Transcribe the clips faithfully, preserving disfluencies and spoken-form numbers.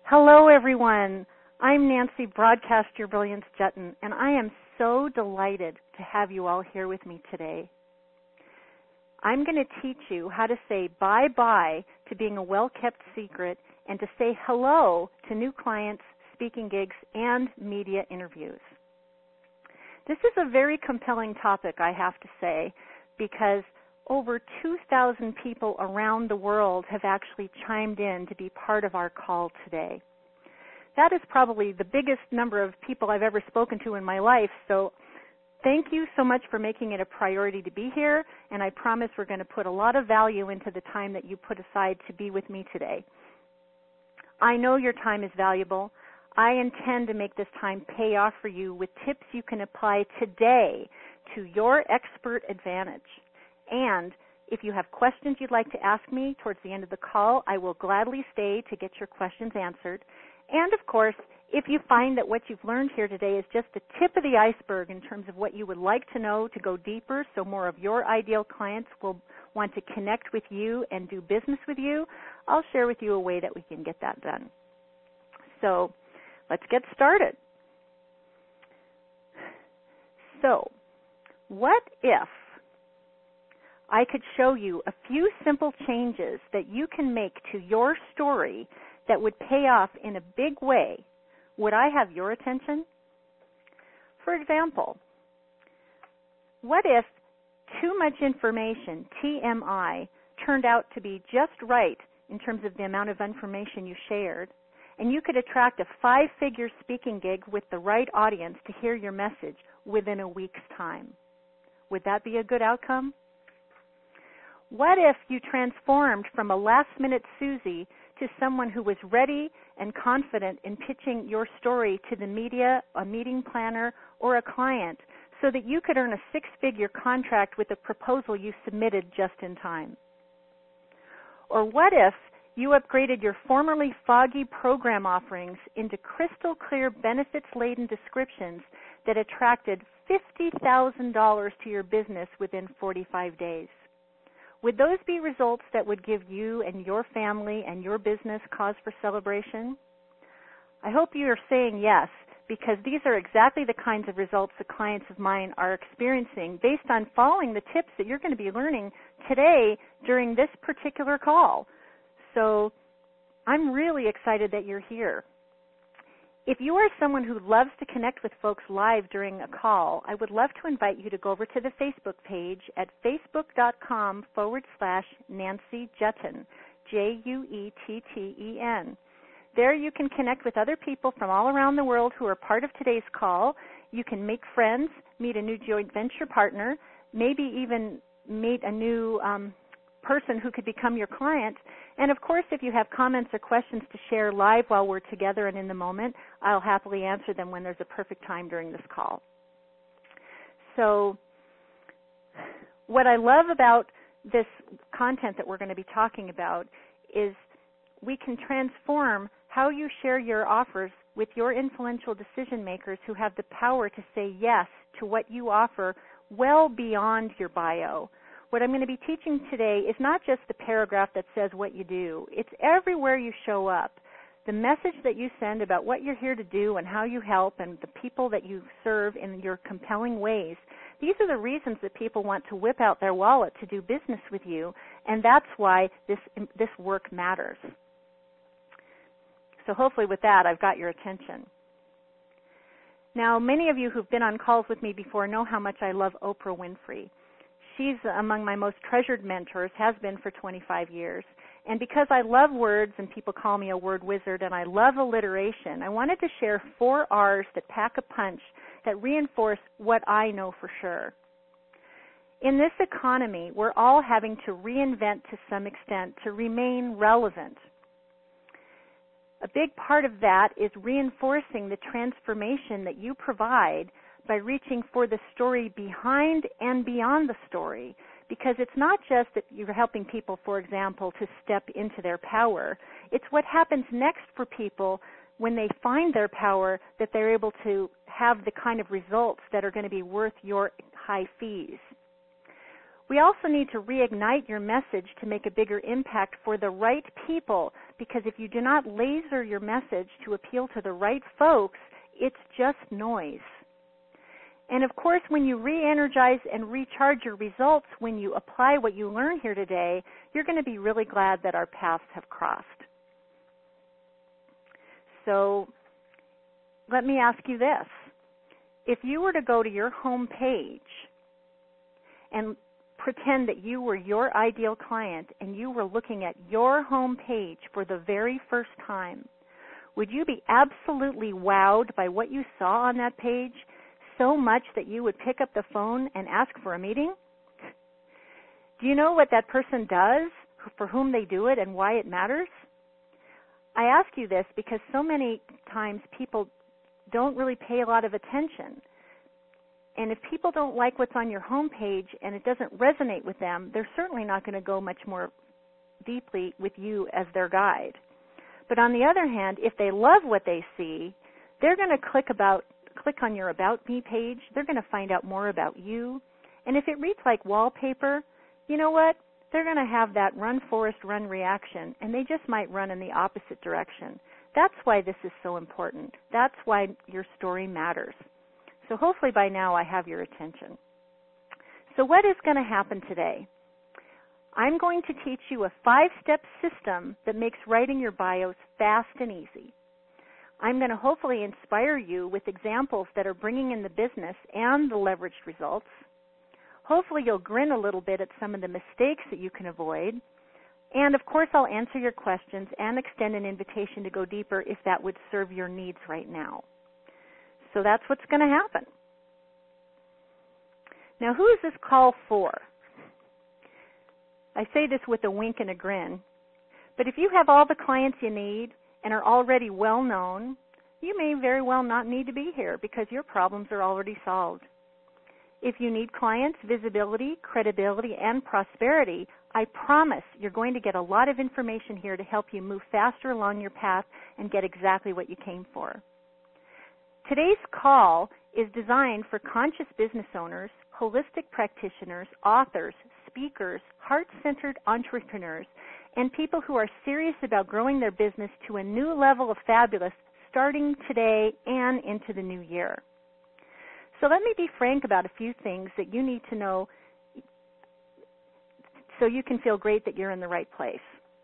Hello, everyone. I'm Nancy, Broadcast Your Brilliance Jutton, and I am so delighted to have you all here with me today. I'm going to teach you how to say bye-bye to being a well-kept secret and to say hello to new clients, speaking gigs, and media interviews. This is a very compelling topic, I have to say, because over two thousand people around the world have actually chimed in to be part of our call today. That is probably the biggest number of people I've ever spoken to in my life, so thank you so much for making it a priority to be here, and I promise we're going to put a lot of value into the time that you put aside to be with me today. I know your time is valuable. I intend to make this time pay off for you with tips you can apply today to your expert advantage. And if you have questions you'd like to ask me towards the end of the call, I will gladly stay to get your questions answered. And, of course, if you find that what you've learned here today is just the tip of the iceberg in terms of what you would like to know to go deeper so more of your ideal clients will want to connect with you and do business with you, I'll share with you a way that we can get that done. So let's get started. So what if I could show you a few simple changes that you can make to your story that would pay off in a big way? Would I have your attention? For example, what if too much information, T M I, turned out to be just right in terms of the amount of information you shared, and you could attract a five-figure speaking gig with the right audience to hear your message within a week's time? Would that be a good outcome? What if you transformed from a last-minute Susie to someone who was ready and confident in pitching your story to the media, a meeting planner, or a client so that you could earn a six-figure contract with a proposal you submitted just in time? Or what if you upgraded your formerly foggy program offerings into crystal-clear, benefits-laden descriptions that attracted fifty thousand dollars to your business within forty-five days? Would those be results that would give you and your family and your business cause for celebration? I hope you are saying yes, because these are exactly the kinds of results the clients of mine are experiencing based on following the tips that you're going to be learning today during this particular call. So I'm really excited that you're here. If you are someone who loves to connect with folks live during a call, I would love to invite you to go over to the Facebook page at facebook.com forward slash Nancy Jutten, J U E T T E N. There you can connect with other people from all around the world who are part of today's call. You can make friends, meet a new joint venture partner, maybe even meet a new um, person who could become your client. And, of course, if you have comments or questions to share live while we're together and in the moment, I'll happily answer them when there's a perfect time during this call. So what I love about this content that we're going to be talking about is we can transform how you share your offers with your influential decision makers who have the power to say yes to what you offer well beyond your bio. What I'm going to be teaching today is not just the paragraph that says what you do. It's everywhere you show up. The message that you send about what you're here to do and how you help and the people that you serve in your compelling ways. These are the reasons that people want to whip out their wallet to do business with you, and that's why this, this work matters. So hopefully with that, I've got your attention. Now, many of you who've been on calls with me before know how much I love Oprah Winfrey. She's among my most treasured mentors, has been for twenty-five years. And because I love words and people call me a word wizard and I love alliteration, I wanted to share four R's that pack a punch that reinforce what I know for sure. In this economy, we're all having to reinvent to some extent to remain relevant. A big part of that is reinforcing the transformation that you provide by reaching for the story behind and beyond the story, because it's not just that you're helping people, for example, to step into their power. It's what happens next for people when they find their power, that they're able to have the kind of results that are going to be worth your high fees. We also need to reignite your message to make a bigger impact for the right people, because if you do not laser your message to appeal to the right folks, it's just noise. And of course, when you re-energize and recharge your results, when you apply what you learn here today, you're going to be really glad that our paths have crossed. So let me ask you this. If you were to go to your home page and pretend that you were your ideal client and you were looking at your home page for the very first time, would you be absolutely wowed by what you saw on that page so much that you would pick up the phone and ask for a meeting? Do you know what that person does, for whom they do it, and why it matters? I ask you this because so many times people don't really pay a lot of attention. And if people don't like what's on your home page and it doesn't resonate with them, they're certainly not going to go much more deeply with you as their guide. But on the other hand, if they love what they see, they're going to click about click on your About Me page. They're going to find out more about you. And if it reads like wallpaper, you know what? They're going to have that run, Forrest, run reaction, and they just might run in the opposite direction. That's why this is so important. That's why your story matters. So hopefully by now I have your attention. So what is going to happen today? I'm going to teach you a five-step system that makes writing your bios fast and easy. I'm going to hopefully inspire you with examples that are bringing in the business and the leveraged results. Hopefully you'll grin a little bit at some of the mistakes that you can avoid. And of course I'll answer your questions and extend an invitation to go deeper if that would serve your needs right now. So that's what's going to happen. Now, who is this call for? I say this with a wink and a grin, but if you have all the clients you need and are already well known, you may very well not need to be here because your problems are already solved. If you need clients, visibility, credibility, and prosperity, I promise you're going to get a lot of information here to help you move faster along your path and get exactly what you came for. Today's call is designed for conscious business owners, holistic practitioners, authors, speakers, heart-centered entrepreneurs, and people who are serious about growing their business to a new level of fabulous starting today and into the new year. So let me be frank about a few things that you need to know so you can feel great that you're in the right place.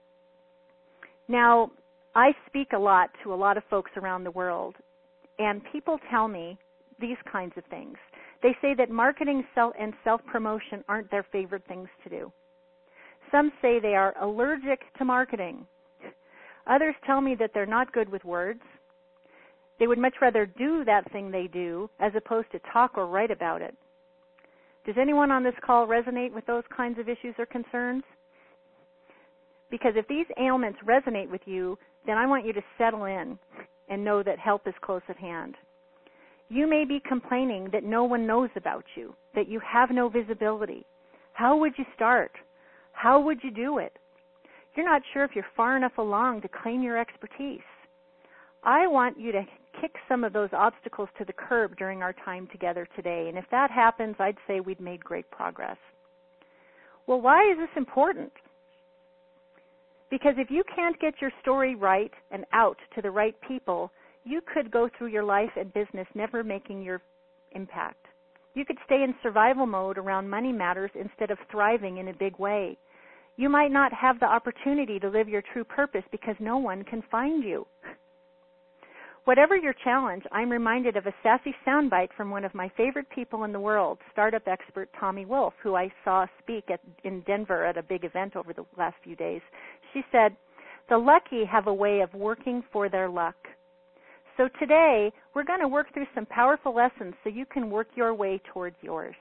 Now, I speak a lot to a lot of folks around the world, and people tell me these kinds of things. They say that marketing and self-promotion aren't their favorite things to do. Some say they are allergic to marketing. Others tell me that they're not good with words. They would much rather do that thing they do as opposed to talk or write about it. Does anyone on this call resonate with those kinds of issues or concerns? Because if these ailments resonate with you, then I want you to settle in and know that help is close at hand. You may be complaining that no one knows about you, that you have no visibility. How would you start? How would you do it? You're not sure if you're far enough along to claim your expertise. I want you to kick some of those obstacles to the curb during our time together today, and if that happens, I'd say we've made great progress. Well, why is this important? Because if you can't get your story right and out to the right people, you could go through your life and business never making your impact. You could stay in survival mode around money matters instead of thriving in a big way. You might not have the opportunity to live your true purpose because no one can find you. Whatever your challenge, I'm reminded of a sassy soundbite from one of my favorite people in the world, startup expert Tommy Wolf, who I saw speak at, in Denver at a big event over the last few days. She said, "The lucky have a way of working for their luck." So today, we're going to work through some powerful lessons so you can work your way towards yours.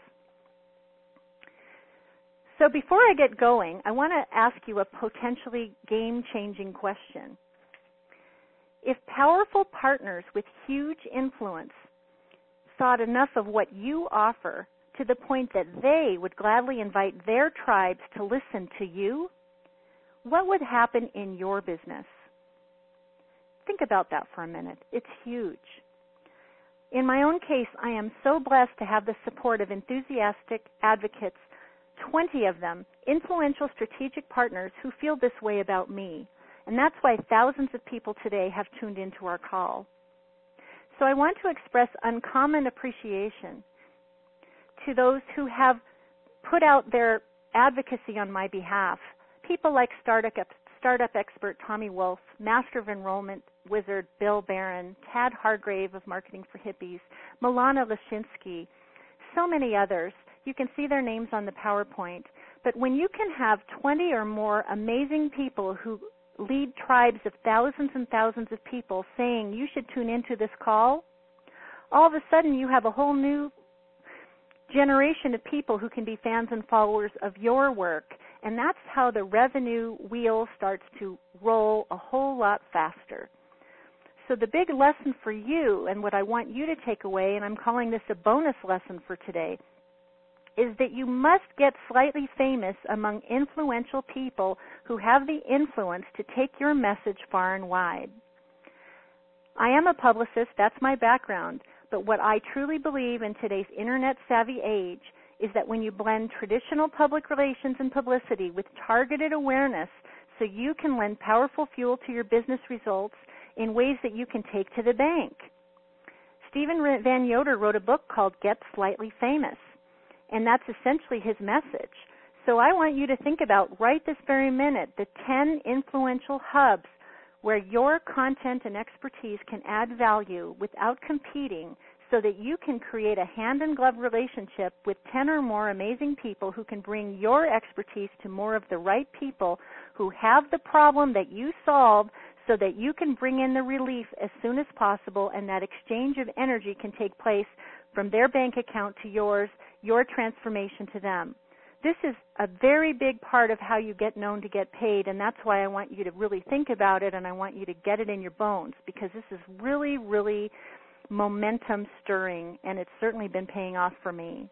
So before I get going, I want to ask you a potentially game-changing question. If powerful partners with huge influence thought enough of what you offer to the point that they would gladly invite their tribes to listen to you, what would happen in your business? Think about that for a minute. It's huge. In my own case, I am so blessed to have the support of enthusiastic advocates twenty of them, influential strategic partners who feel this way about me. And that's why thousands of people today have tuned into our call. So I want to express uncommon appreciation to those who have put out their advocacy on my behalf. People like startup, startup expert Tommy Wolf, Master of Enrollment wizard Bill Barron, Tad Hargrave of Marketing for Hippies, Milana Lashinsky, so many others. You can see their names on the PowerPoint. But when you can have twenty or more amazing people who lead tribes of thousands and thousands of people saying you should tune into this call, all of a sudden you have a whole new generation of people who can be fans and followers of your work. And that's how the revenue wheel starts to roll a whole lot faster. So the big lesson for you, and what I want you to take away, and I'm calling this a bonus lesson for today, is that you must get slightly famous among influential people who have the influence to take your message far and wide. I am a publicist, that's my background, but what I truly believe in today's internet-savvy age is that when you blend traditional public relations and publicity with targeted awareness so you can lend powerful fuel to your business results in ways that you can take to the bank. Stephen Van Yoder wrote a book called Get Slightly Famous, and that's essentially his message. So I want you to think about right this very minute the ten influential hubs where your content and expertise can add value without competing so that you can create a hand-in-glove relationship with ten or more amazing people who can bring your expertise to more of the right people who have the problem that you solve so that you can bring in the relief as soon as possible, and that exchange of energy can take place from their bank account to yours, your transformation to them. This is a very big part of how you get known to get paid, and that's why I want you to really think about it, and I want you to get it in your bones, because this is really, really momentum stirring, and it's certainly been paying off for me.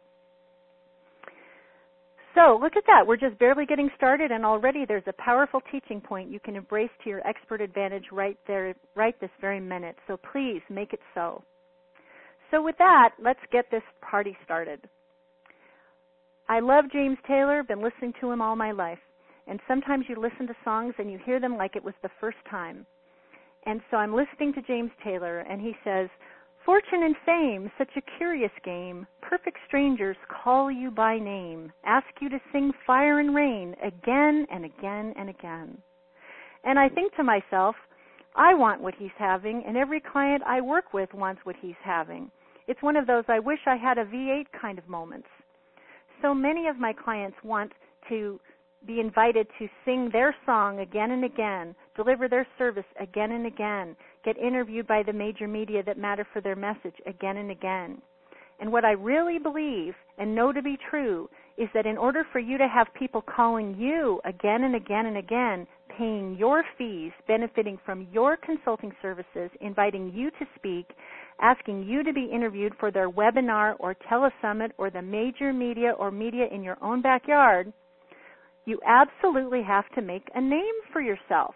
So look at that. We're just barely getting started, and already there's a powerful teaching point you can embrace to your expert advantage right there, right this very minute. So please make it so. So with that, let's get this party started. I love James Taylor, been listening to him all my life. And sometimes you listen to songs and you hear them like it was the first time. And so I'm listening to James Taylor, and he says, "Fortune and fame, such a curious game. Perfect strangers call you by name, ask you to sing fire and rain again and again and again." And I think to myself, I want what he's having, and every client I work with wants what he's having. It's one of those I wish I had a V eight kind of moments. So many of my clients want to be invited to sing their song again and again, deliver their service again and again, get interviewed by the major media that matter for their message again and again. And what I really believe and know to be true is that in order for you to have people calling you again and again and again, paying your fees, benefiting from your consulting services, inviting you to speak, asking you to be interviewed for their webinar or telesummit or the major media or media in your own backyard, you absolutely have to make a name for yourself.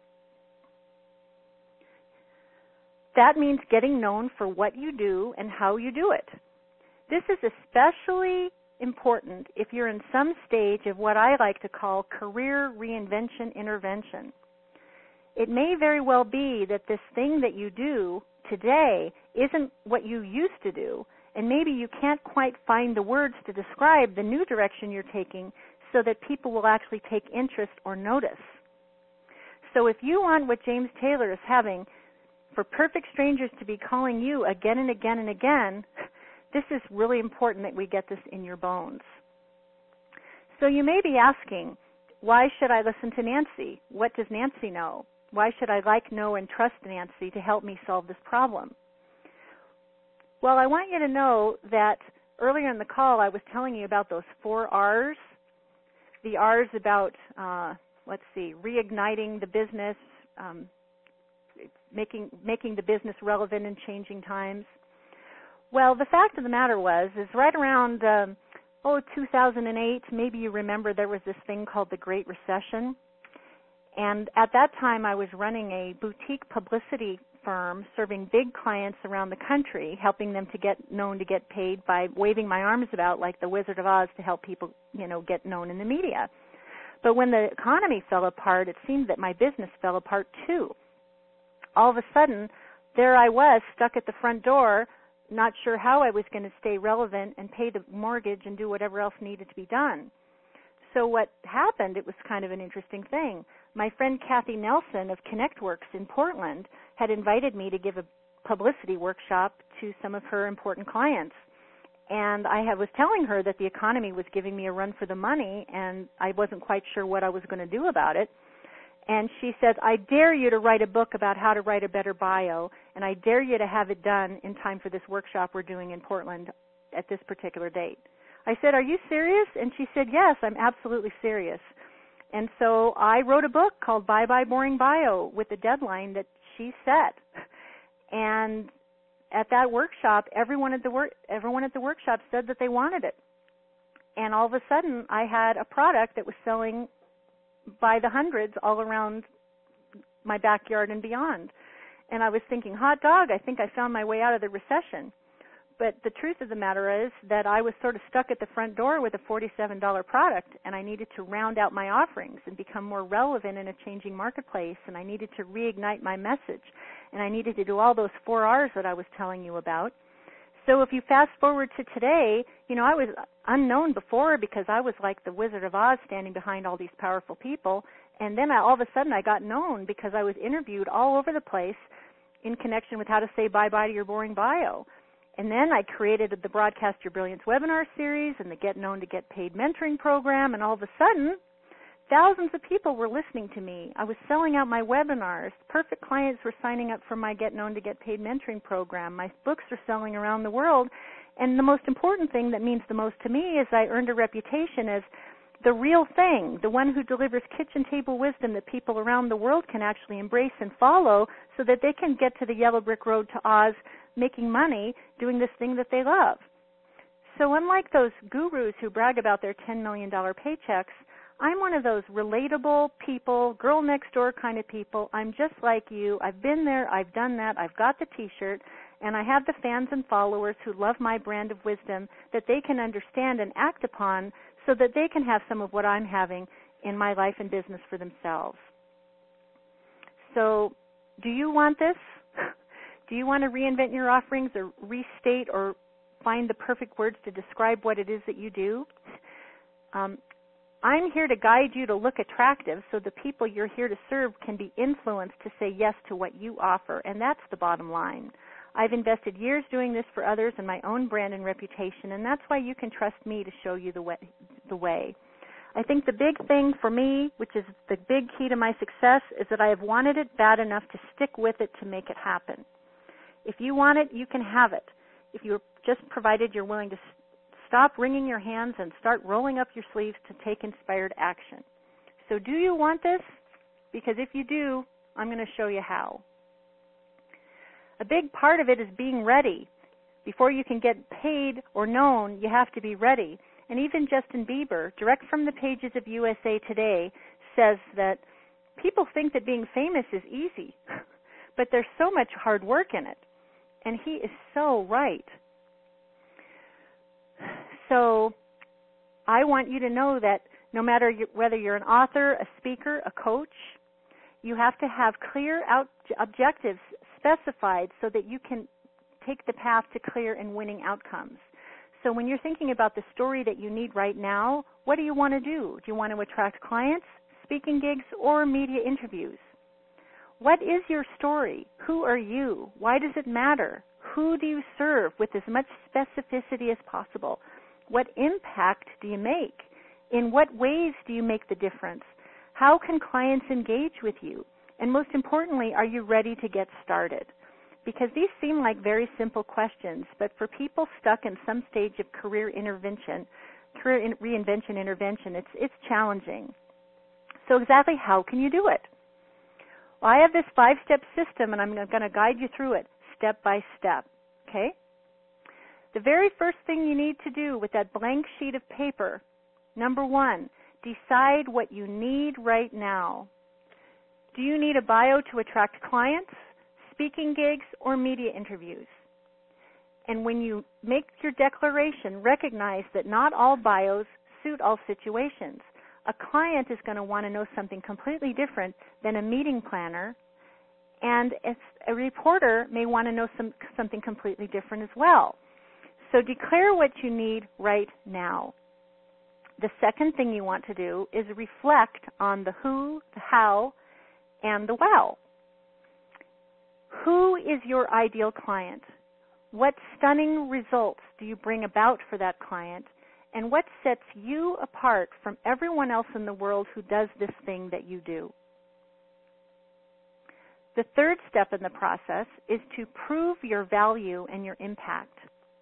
That means getting known for what you do and how you do it. This is especially important if you're in some stage of what I like to call career reinvention intervention. It may very well be that this thing that you do today isn't what you used to do, and maybe you can't quite find the words to describe the new direction you're taking so that people will actually take interest or notice. So if you want what James Taylor is having, for perfect strangers to be calling you again and again and again, this is really important that we get this in your bones. So you may be asking, why should I listen to Nancy? What does Nancy know? Why should I like, know, and trust Nancy to help me solve this problem? Well, I want you to know that earlier in the call I was telling you about those four R's. The R's about, uh, let's see, reigniting the business, um, making making the business relevant in changing times. Well, the fact of the matter was, is right around, um, oh, two thousand eight, maybe you remember there was this thing called the Great Recession. And at that time, I was running a boutique publicity firm serving big clients around the country, helping them to get known to get paid by waving my arms about like the Wizard of Oz to help people, you know, get known in the media. But when the economy fell apart, it seemed that my business fell apart too. All of a sudden, there I was stuck at the front door, not sure how I was going to stay relevant and pay the mortgage and do whatever else needed to be done. So what happened, it was kind of an interesting thing. My friend Kathy Nelson of ConnectWorks in Portland had invited me to give a publicity workshop to some of her important clients. And I was telling her that the economy was giving me a run for the money, and I wasn't quite sure what I was going to do about it. And she said, I dare you to write a book about how to write a better bio, and I dare you to have it done in time for this workshop we're doing in Portland at this particular date. I said, are you serious? And she said, yes, I'm absolutely serious. And so I wrote a book called Bye Bye Boring Bio with the deadline that she set. And at that workshop, everyone at the work, everyone at the workshop said that they wanted it. And all of a sudden, I had a product that was selling by the hundreds all around my backyard and beyond. And I was thinking, hot dog, I think I found my way out of the recession. But the truth of the matter is that I was sort of stuck at the front door with a forty-seven dollars product, and I needed to round out my offerings and become more relevant in a changing marketplace, and I needed to reignite my message, and I needed to do all those four R's that I was telling you about. So if you fast forward to today, you know, I was unknown before because I was like the Wizard of Oz standing behind all these powerful people, and then I, all of a sudden I got known because I was interviewed all over the place in connection with how to say bye-bye to your boring bio. And then I created the Broadcast Your Brilliance webinar series and the Get Known to Get Paid mentoring program, and all of a sudden, thousands of people were listening to me. I was selling out my webinars. Perfect clients were signing up for my Get Known to Get Paid mentoring program. My books are selling around the world. And the most important thing that means the most to me is I earned a reputation as the real thing, the one who delivers kitchen table wisdom that people around the world can actually embrace and follow so that they can get to the yellow brick road to Oz making money doing this thing that they love. So unlike those gurus who brag about their ten million dollars paychecks, I'm one of those relatable people, girl next door kind of people. I'm just like you. I've been there. I've done that. I've got the T-shirt. And I have the fans and followers who love my brand of wisdom that they can understand and act upon so that they can have some of what I'm having in my life and business for themselves. So do you want this? Do you want to reinvent your offerings or restate or find the perfect words to describe what it is that you do? Um, I'm here to guide you to look attractive so the people you're here to serve can be influenced to say yes to what you offer, and that's the bottom line. I've invested years doing this for others and my own brand and reputation, and that's why you can trust me to show you the way. The way. I think the big thing for me, which is the big key to my success, is that I have wanted it bad enough to stick with it to make it happen. If you want it, you can have it. If you're just provided you're willing to stop wringing your hands and start rolling up your sleeves to take inspired action. So do you want this? Because if you do, I'm going to show you how. A big part of it is being ready. Before you can get paid or known, you have to be ready. And even Justin Bieber, direct from the pages of U S A Today, says that people think that being famous is easy, but there's so much hard work in it. And he is so right. So I want you to know that no matter whether you're an author, a speaker, a coach, you have to have clear out objectives specified so that you can take the path to clear and winning outcomes. So when you're thinking about the story that you need right now, what do you want to do? Do you want to attract clients, speaking gigs, or media interviews? What is your story? Who are you? Why does it matter? Who do you serve with as much specificity as possible? What impact do you make? In what ways do you make the difference? How can clients engage with you? And most importantly, are you ready to get started? Because these seem like very simple questions, but for people stuck in some stage of career intervention, career in reinvention intervention, it's, it's challenging. So exactly how can you do it? Well, I have this five-step system, and I'm going to guide you through it step by step, okay? The very first thing you need to do with that blank sheet of paper, number one, decide what you need right now. Do you need a bio to attract clients, speaking gigs, or media interviews. And when you make your declaration, recognize that not all bios suit all situations. A client is going to want to know something completely different than a meeting planner, and a reporter may want to know some, something completely different as well. So declare what you need right now. The second thing you want to do is reflect on the who, the how, and the wow. Who is your ideal client? What stunning results do you bring about for that client? And what sets you apart from everyone else in the world who does this thing that you do? The third step in the process is to prove your value and your impact.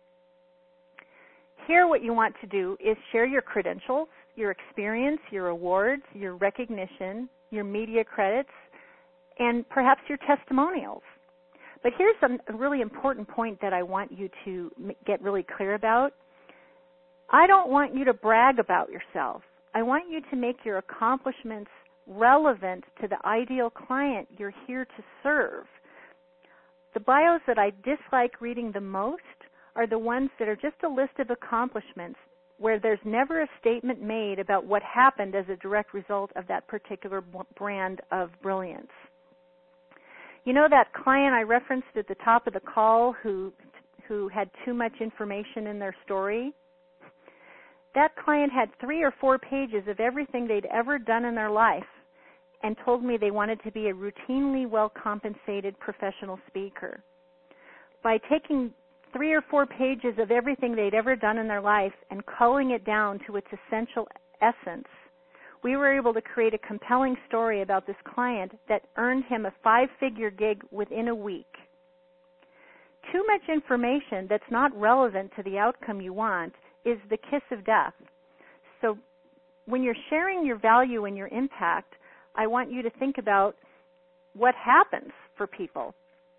Here, what you want to do is share your credentials, your experience, your awards, your recognition, your media credits, and perhaps your testimonials. But here's a really important point that I want you to get really clear about. I don't want you to brag about yourself. I want you to make your accomplishments relevant to the ideal client you're here to serve. The bios that I dislike reading the most are the ones that are just a list of accomplishments where there's never a statement made about what happened as a direct result of that particular brand of brilliance. You know that client I referenced at the top of the call who who had too much information in their story? That client had three or four pages of everything they'd ever done in their life and told me they wanted to be a routinely well-compensated professional speaker. By taking three or four pages of everything they'd ever done in their life and culling it down to its essential essence, we were able to create a compelling story about this client that earned him a five-figure gig within a week. Too much information that's not relevant to the outcome you want is the kiss of death. So when you're sharing your value and your impact, I want you to think about what happens for people.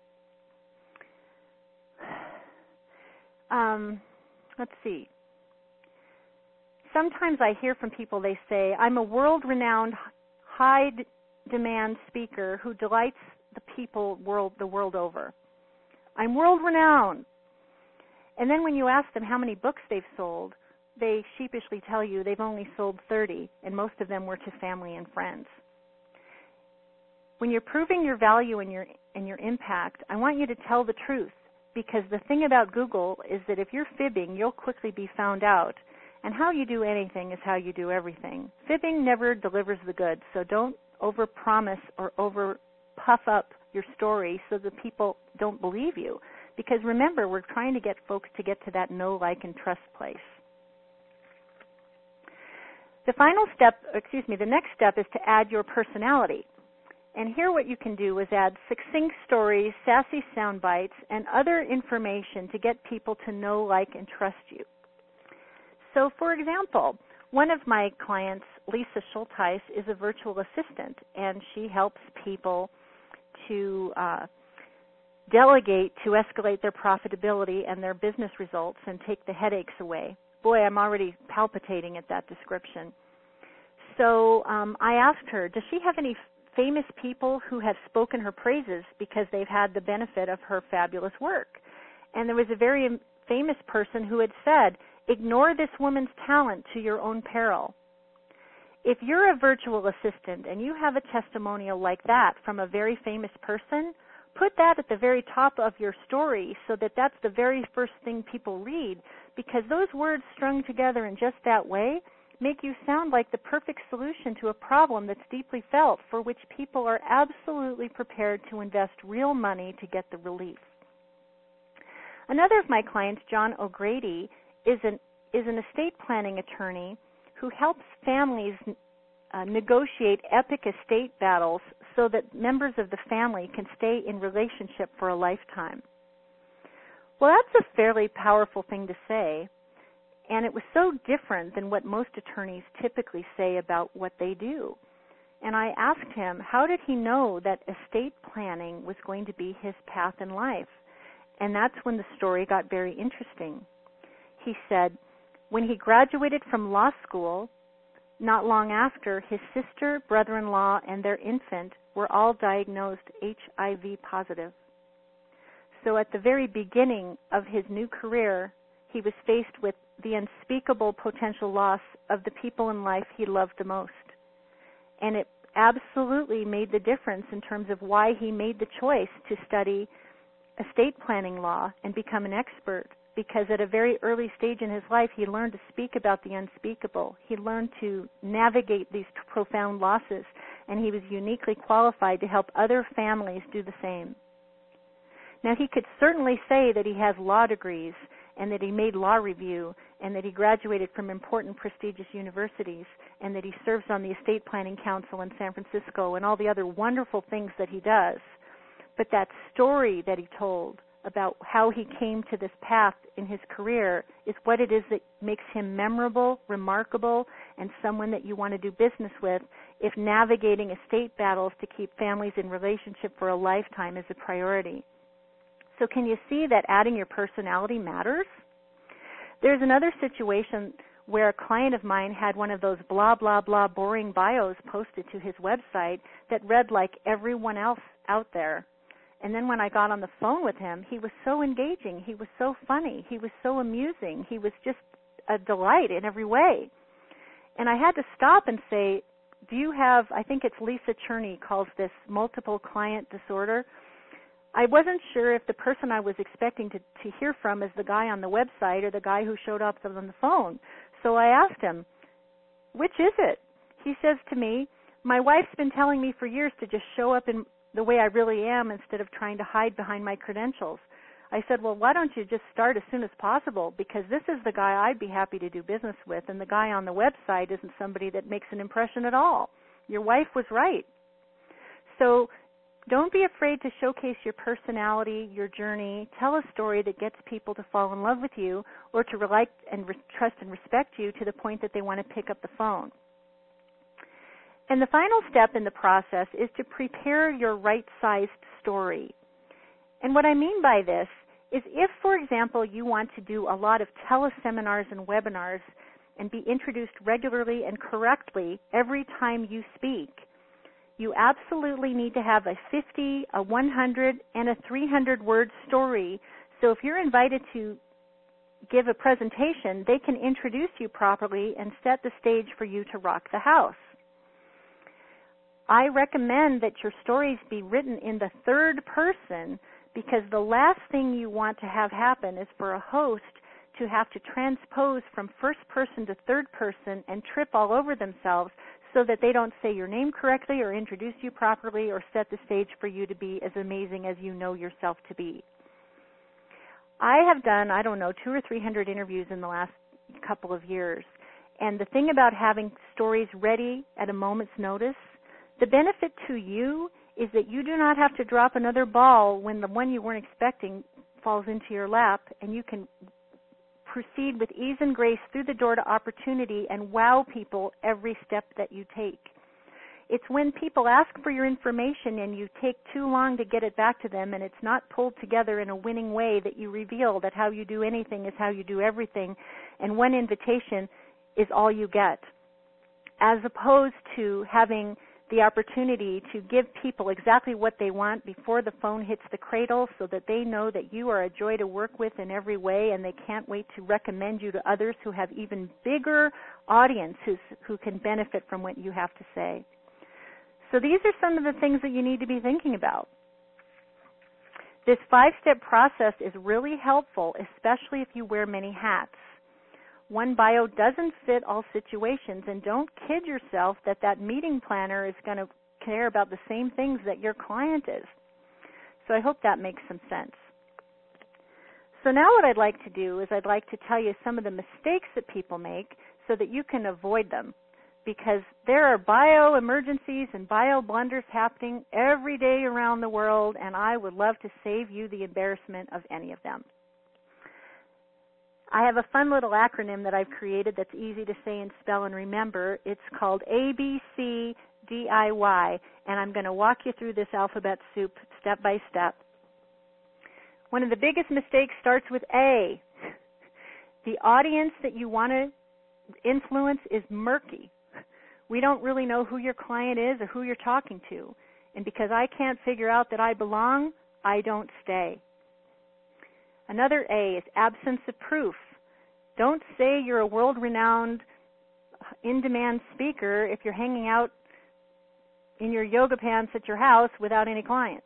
Um, let's see. Sometimes I hear from people, they say, I'm a world-renowned, high-demand speaker who delights the people world, the world over. I'm world-renowned. And then when you ask them how many books they've sold, they sheepishly tell you they've only sold thirty, and most of them were to family and friends. When you're proving your value and your, and your impact, I want you to tell the truth, because the thing about Google is that if you're fibbing, you'll quickly be found out. And how you do anything is how you do everything. Fibbing never delivers the goods, so don't overpromise or over puff up your story so that people don't believe you. Because remember, we're trying to get folks to get to that know, like, and trust place. The final step, excuse me, the next step is to add your personality. And here what you can do is add succinct stories, sassy sound bites, and other information to get people to know, like, and trust you. So, for example, one of my clients, Lisa Schulteis, is a virtual assistant, and she helps people to uh, delegate to escalate their profitability and their business results and take the headaches away. Boy, I'm already palpitating at that description. So um, I asked her, does she have any famous people who have spoken her praises because they've had the benefit of her fabulous work? And there was a very famous person who had said, ignore this woman's talent to your own peril. If you're a virtual assistant and you have a testimonial like that from a very famous person, put that at the very top of your story so that that's the very first thing people read, because those words strung together in just that way make you sound like the perfect solution to a problem that's deeply felt, for which people are absolutely prepared to invest real money to get the relief. Another of my clients, John O'Grady, is an, is an estate planning attorney who helps families uh, negotiate epic estate battles so that members of the family can stay in relationship for a lifetime. Well, that's a fairly powerful thing to say, and it was so different than what most attorneys typically say about what they do. And I asked him, how did he know that estate planning was going to be his path in life? And that's when the story got very interesting. He said, when he graduated from law school, not long after, his sister, brother-in-law, and their infant were all diagnosed H I V positive. So at the very beginning of his new career, he was faced with the unspeakable potential loss of the people in life he loved the most. And it absolutely made the difference in terms of why he made the choice to study estate planning law and become an expert, because at a very early stage in his life, he learned to speak about the unspeakable. He learned to navigate these profound losses, and he was uniquely qualified to help other families do the same. Now, he could certainly say that he has law degrees and that he made law review and that he graduated from important prestigious universities and that he serves on the Estate Planning Council in San Francisco and all the other wonderful things that he does. But that story that he told about how he came to this path in his career is what it is that makes him memorable, remarkable, and someone that you want to do business with if navigating estate battles to keep families in relationship for a lifetime is a priority. So can you see that adding your personality matters? There's another situation where a client of mine had one of those blah, blah, blah boring bios posted to his website that read like everyone else out there. And then when I got on the phone with him, he was so engaging. He was so funny. He was so amusing. He was just a delight in every way. And I had to stop and say, do you have, I think it's Lisa Cherney calls this multiple client disorder. I wasn't sure if the person I was expecting to, to hear from is the guy on the website or the guy who showed up on the phone. So I asked him, which is it? He says to me, my wife's been telling me for years to just show up in the way I really am instead of trying to hide behind my credentials. I said, well, why don't you just start as soon as possible, because this is the guy I'd be happy to do business with, and the guy on the website isn't somebody that makes an impression at all. Your wife was right. So don't be afraid to showcase your personality, your journey. Tell a story that gets people to fall in love with you or to rely and re- trust and respect you to the point that they want to pick up the phone. And the final step in the process is to prepare your right-sized story. And what I mean by this is if, for example, you want to do a lot of teleseminars and webinars and be introduced regularly and correctly every time you speak, you absolutely need to have a fifty, a one hundred, and a three hundred word story. So if you're invited to give a presentation, they can introduce you properly and set the stage for you to rock the house. I recommend that your stories be written in the third person, because the last thing you want to have happen is for a host to have to transpose from first person to third person and trip all over themselves so that they don't say your name correctly or introduce you properly or set the stage for you to be as amazing as you know yourself to be. I have done, I don't know, two or three hundred interviews in the last couple of years. And the thing about having stories ready at a moment's notice, the benefit to you is that you do not have to drop another ball when the one you weren't expecting falls into your lap, and you can proceed with ease and grace through the door to opportunity and wow people every step that you take. It's when people ask for your information and you take too long to get it back to them and it's not pulled together in a winning way that you reveal that how you do anything is how you do everything, and one invitation is all you get, as opposed to having the opportunity to give people exactly what they want before the phone hits the cradle so that they know that you are a joy to work with in every way and they can't wait to recommend you to others who have even bigger audiences who can benefit from what you have to say. So these are some of the things that you need to be thinking about. This five-step process is really helpful, especially if you wear many hats. One bio doesn't fit all situations, and don't kid yourself that that meeting planner is going to care about the same things that your client is. So I hope that makes some sense. So now what I'd like to do is I'd like to tell you some of the mistakes that people make so that you can avoid them, because there are bio emergencies and bio blunders happening every day around the world, and I would love to save you the embarrassment of any of them. I have a fun little acronym that I've created that's easy to say and spell and remember. It's called A B C D I Y, and I'm going to walk you through this alphabet soup step by step. One of the biggest mistakes starts with A. The audience that you want to influence is murky. We don't really know who your client is or who you're talking to. And because I can't figure out that I belong, I don't stay. Another A is absence of proof. Don't say you're a world-renowned, in-demand speaker if you're hanging out in your yoga pants at your house without any clients.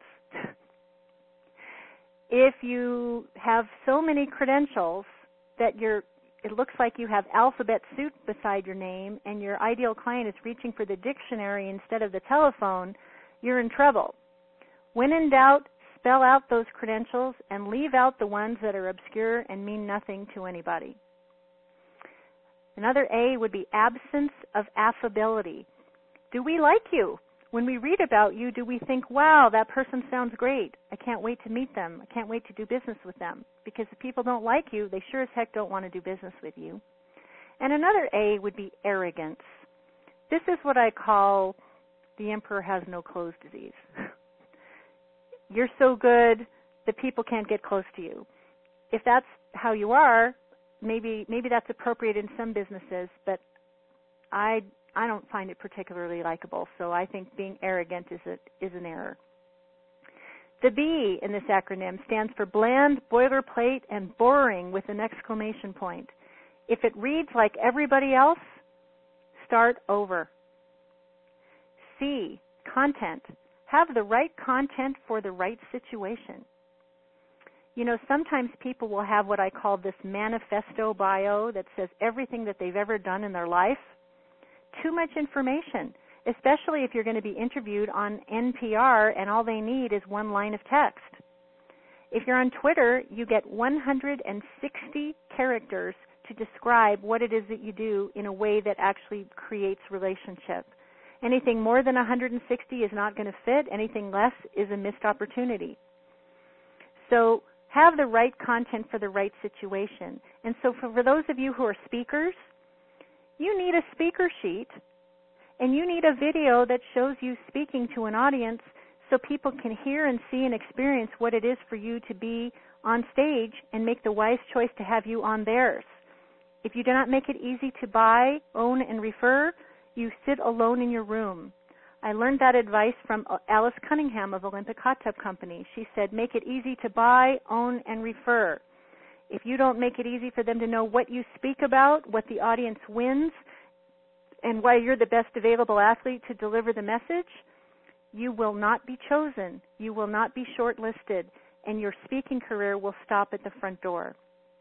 If you have so many credentials that you're, it looks like you have alphabet soup beside your name and your ideal client is reaching for the dictionary instead of the telephone, you're in trouble. When in doubt, spell out those credentials and leave out the ones that are obscure and mean nothing to anybody. Another A would be absence of affability. Do we like you? When we read about you, do we think, wow, that person sounds great. I can't wait to meet them. I can't wait to do business with them. Because if people don't like you, they sure as heck don't want to do business with you. And another A would be arrogance. This is what I call the emperor has no clothes disease. You're so good that people can't get close to you. If that's how you are, maybe maybe that's appropriate in some businesses, but I I don't find it particularly likable. So I think being arrogant is a, is an error. The B in this acronym stands for bland, boilerplate, and boring with an exclamation point. If it reads like everybody else, start over. C, content. Have the right content for the right situation. You know, sometimes people will have what I call this manifesto bio that says everything that they've ever done in their life. Too much information, especially if you're going to be interviewed on N P R and all they need is one line of text. If you're on Twitter, you get one hundred sixty characters to describe what it is that you do in a way that actually creates relationship. Anything more than one hundred sixty is not going to fit. Anything less is a missed opportunity. So have the right content for the right situation. And so for, for those of you who are speakers, you need a speaker sheet, and you need a video that shows you speaking to an audience so people can hear and see and experience what it is for you to be on stage and make the wise choice to have you on theirs. If you do not make it easy to buy, own, and refer, you sit alone in your room. I learned that advice from Alice Cunningham of Olympic Hot Tub Company. She said, make it easy to buy, own, and refer. If you don't make it easy for them to know what you speak about, what the audience wins, and why you're the best available athlete to deliver the message, you will not be chosen. You will not be shortlisted, and your speaking career will stop at the front door.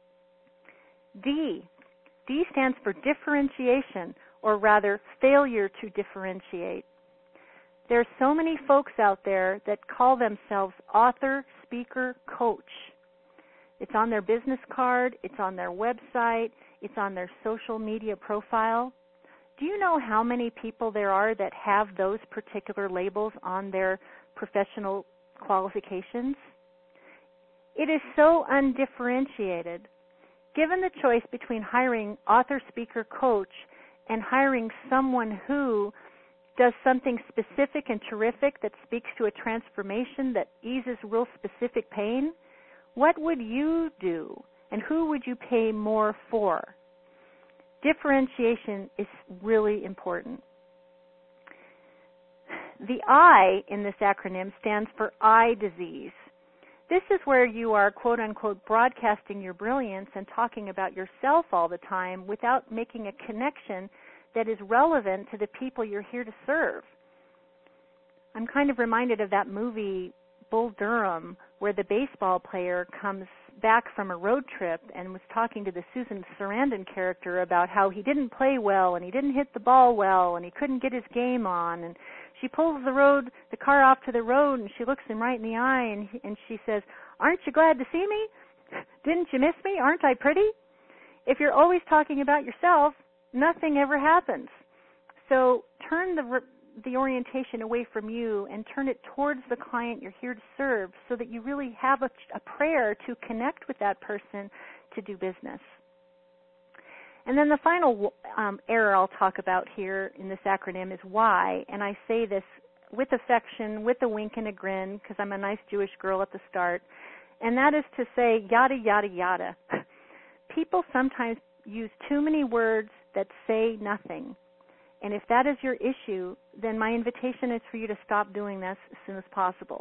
D. D stands for differentiation, or rather failure to differentiate. There are so many folks out there that call themselves author, speaker, coach. It's on their business card, it's on their website, it's on their social media profile. Do you know how many people there are that have those particular labels on their professional qualifications? It is so undifferentiated. Given the choice between hiring author, speaker, coach and hiring someone who does something specific and terrific that speaks to a transformation that eases real specific pain, what would you do, and who would you pay more for? Differentiation is really important. The I in this acronym stands for eye disease. This is where you are, quote unquote, broadcasting your brilliance and talking about yourself all the time without making a connection that is relevant to the people you're here to serve. I'm kind of reminded of that movie, Bull Durham, where the baseball player comes back from a road trip and was talking to the Susan Sarandon character about how he didn't play well and he didn't hit the ball well and he couldn't get his game on. And she pulls the road, the car off to the road, and she looks him right in the eye and, and she says, "Aren't you glad to see me? Didn't you miss me? Aren't I pretty?" If you're always talking about yourself, nothing ever happens. So turn the the orientation away from you and turn it towards the client you're here to serve so that you really have a, a prayer to connect with that person to do business. And then the final um, error I'll talk about here in this acronym is why, and I say this with affection, with a wink and a grin, because I'm a nice Jewish girl at the start, and that is to say yada, yada, yada. People sometimes use too many words that say nothing. And if that is your issue, then my invitation is for you to stop doing this as soon as possible.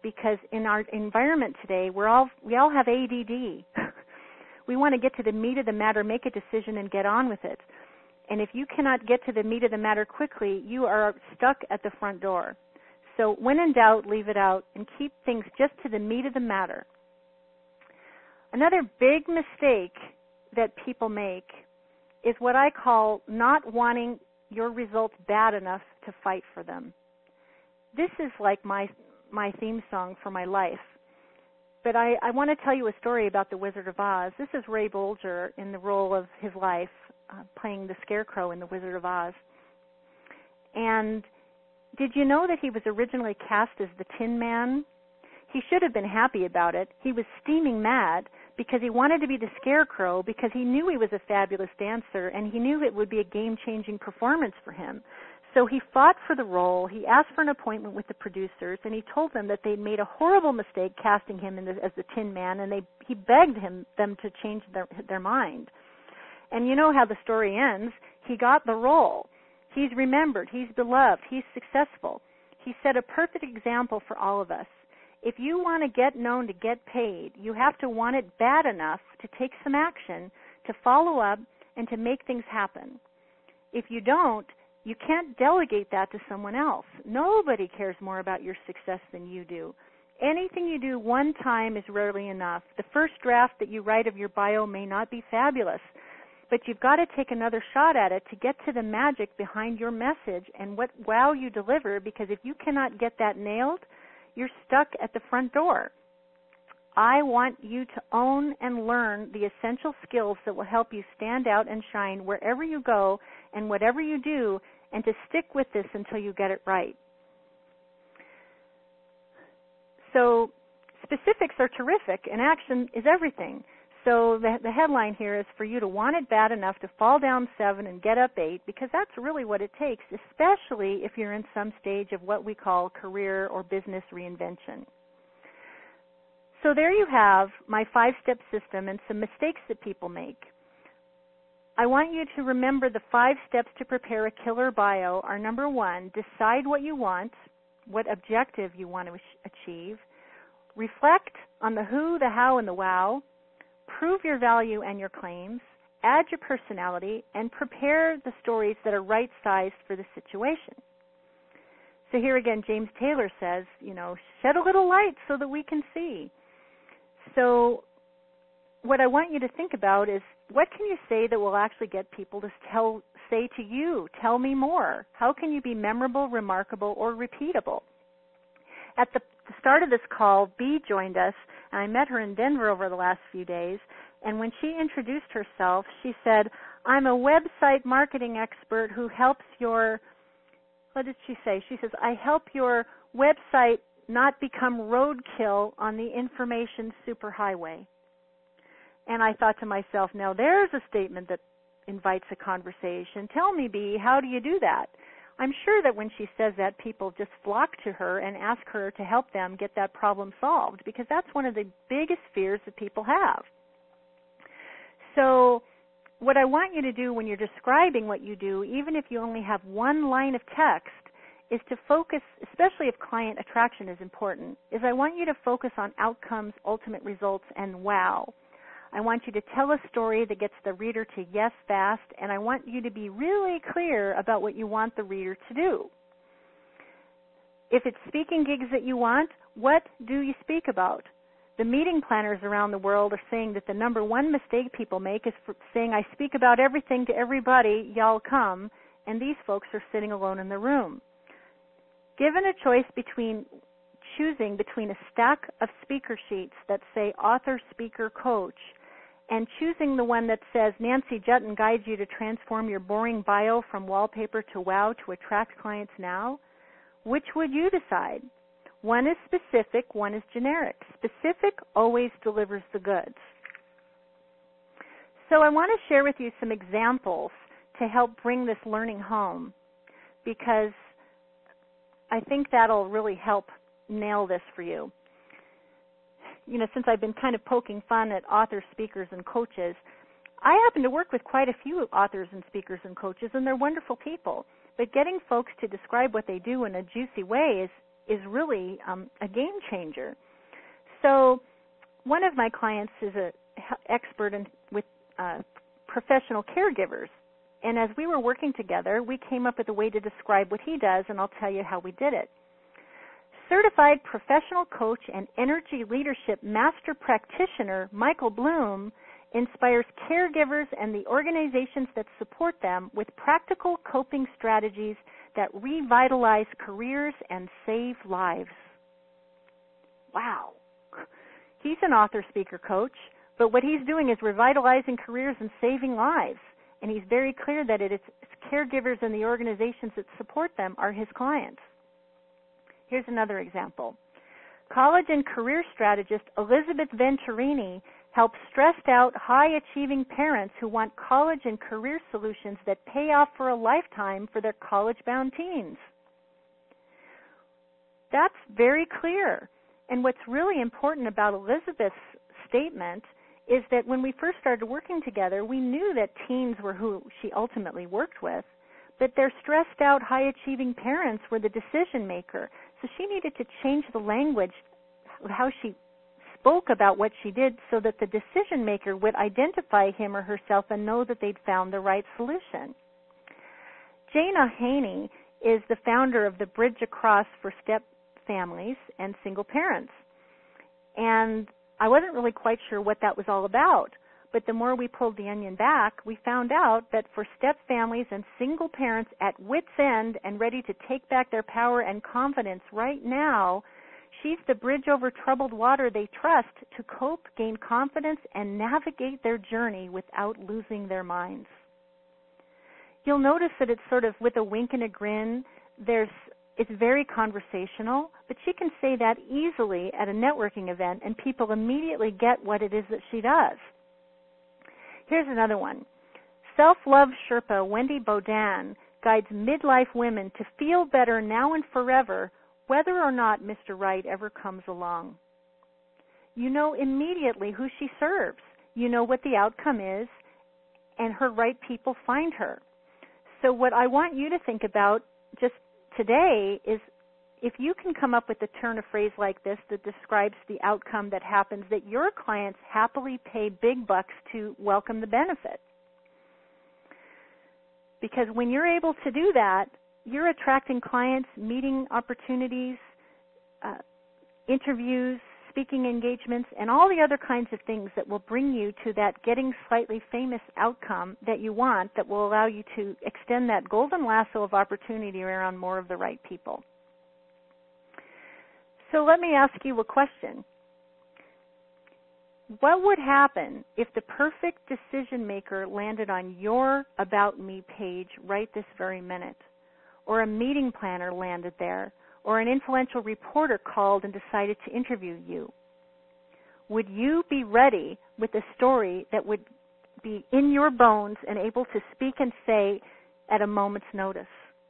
because in our environment today, we're all we all have A D D. We want to get to the meat of the matter, make a decision, and get on with it. And if you cannot get to the meat of the matter quickly, you are stuck at the front door. So when in doubt, leave it out and keep things just to the meat of the matter. Another big mistake that people make is what I call not wanting your results bad enough to fight for them. This is like my my theme song for my life. But I, I want to tell you a story about the Wizard of Oz. This is Ray Bolger in the role of his life, uh, playing the Scarecrow in the Wizard of Oz. And did you know that he was originally cast as the Tin Man? He should have been happy about it. He was steaming mad because he wanted to be the Scarecrow because he knew he was a fabulous dancer and he knew it would be a game-changing performance for him. So he fought for the role. He asked for an appointment with the producers, and he told them that they'd made a horrible mistake casting him in the, as the Tin Man, and they he begged him them to change their their mind. And you know how the story ends. He got the role. He's remembered. He's beloved. He's successful. He set a perfect example for all of us. If you want to get known to get paid, you have to want it bad enough to take some action, to follow up, and to make things happen. If you don't, you can't delegate that to someone else. Nobody cares more about your success than you do. Anything you do one time is rarely enough. The first draft that you write of your bio may not be fabulous, but you've got to take another shot at it to get to the magic behind your message and what wow you deliver, because if you cannot get that nailed, you're stuck at the front door. I want you to own and learn the essential skills that will help you stand out and shine wherever you go and whatever you do, and to stick with this until you get it right. So specifics are terrific, and action is everything. So the, the headline here is for you to want it bad enough to fall down seven and get up eight, because that's really what it takes, especially if you're in some stage of what we call career or business reinvention. So there you have my five-step system and some mistakes that people make. I want you to remember the five steps to prepare a killer bio are: number one, decide what you want, what objective you want to achieve, reflect on the who, the how, and the wow, prove your value and your claims, add your personality, and prepare the stories that are right-sized for the situation. So here again, James Taylor says, you know, shed a little light so that we can see. So what I want you to think about is, what can you say that will actually get people to tell, say to you, tell me more? How can you be memorable, remarkable, or repeatable? At the start of this call, Bee joined us, and I met her in Denver over the last few days, and when she introduced herself, she said, I'm a website marketing expert who helps your, what did she say? She says, I help your website not become roadkill on the information superhighway. And I thought to myself, now there's a statement that invites a conversation. Tell me, Bee, how do you do that? I'm sure that when she says that, people just flock to her and ask her to help them get that problem solved, because that's one of the biggest fears that people have. So what I want you to do when you're describing what you do, even if you only have one line of text, is to focus, especially if client attraction is important, is I want you to focus on outcomes, ultimate results, and wow. I want you to tell a story that gets the reader to yes fast, and I want you to be really clear about what you want the reader to do. If it's speaking gigs that you want, what do you speak about? The meeting planners around the world are saying that the number one mistake people make is for saying, I speak about everything to everybody, y'all come, and these folks are sitting alone in the room. Given a choice between choosing between a stack of speaker sheets that say author, speaker, coach, and choosing the one that says Nancy Juetten guides you to transform your boring bio from wallpaper to wow to attract clients now, which would you decide? One is specific, one is generic. Specific always delivers the goods. So I want to share with you some examples to help bring this learning home, because I think that'll really help nail this for you. You know, since I've been kind of poking fun at authors, speakers, and coaches, I happen to work with quite a few authors and speakers and coaches, and they're wonderful people. But getting folks to describe what they do in a juicy way is, is really um, a game changer. So one of my clients is an expert in, with uh, professional caregivers. And as we were working together, we came up with a way to describe what he does, and I'll tell you how we did it. Certified professional coach and energy leadership master practitioner Michael Bloom inspires caregivers and the organizations that support them with practical coping strategies that revitalize careers and save lives. Wow. He's an author, speaker, coach, but what he's doing is revitalizing careers and saving lives. And he's very clear that it's caregivers and the organizations that support them are his clients. Here's another example. College and career strategist Elizabeth Venturini helps stressed out, high-achieving parents who want college and career solutions that pay off for a lifetime for their college-bound teens. That's very clear. And what's really important about Elizabeth's statement is that when we first started working together, we knew that teens were who she ultimately worked with, but their stressed-out, high-achieving parents were the decision maker. So she needed to change the language, how she spoke about what she did, so that the decision maker would identify him or herself and know that they'd found the right solution. Jane Haney is the founder of the Bridge Across for Step Families and Single Parents. And I wasn't really quite sure what that was all about, but the more we pulled the onion back, we found out that for step families and single parents at wit's end and ready to take back their power and confidence right now, she's the bridge over troubled water they trust to cope, gain confidence, and navigate their journey without losing their minds. You'll notice that it's sort of with a wink and a grin. There's It's very conversational, but she can say that easily at a networking event, and people immediately get what it is that she does. Here's another one. Self-love Sherpa Wendy Bodan guides midlife women to feel better now and forever, whether or not Mister Right ever comes along. You know immediately who she serves. You know what the outcome is, and her right people find her. So what I want you to think about just today is if you can come up with a turn of phrase like this that describes the outcome that happens, that your clients happily pay big bucks to welcome the benefit. Because when you're able to do that, you're attracting clients, meeting opportunities, uh, interviews, speaking engagements, and all the other kinds of things that will bring you to that getting slightly famous outcome that you want, that will allow you to extend that golden lasso of opportunity around more of the right people. So let me ask you a question. What would happen if the perfect decision maker landed on your About Me page right this very minute? Or a meeting planner landed there? Or an influential reporter called and decided to interview you? Would you be ready with a story that would be in your bones and able to speak and say at a moment's notice?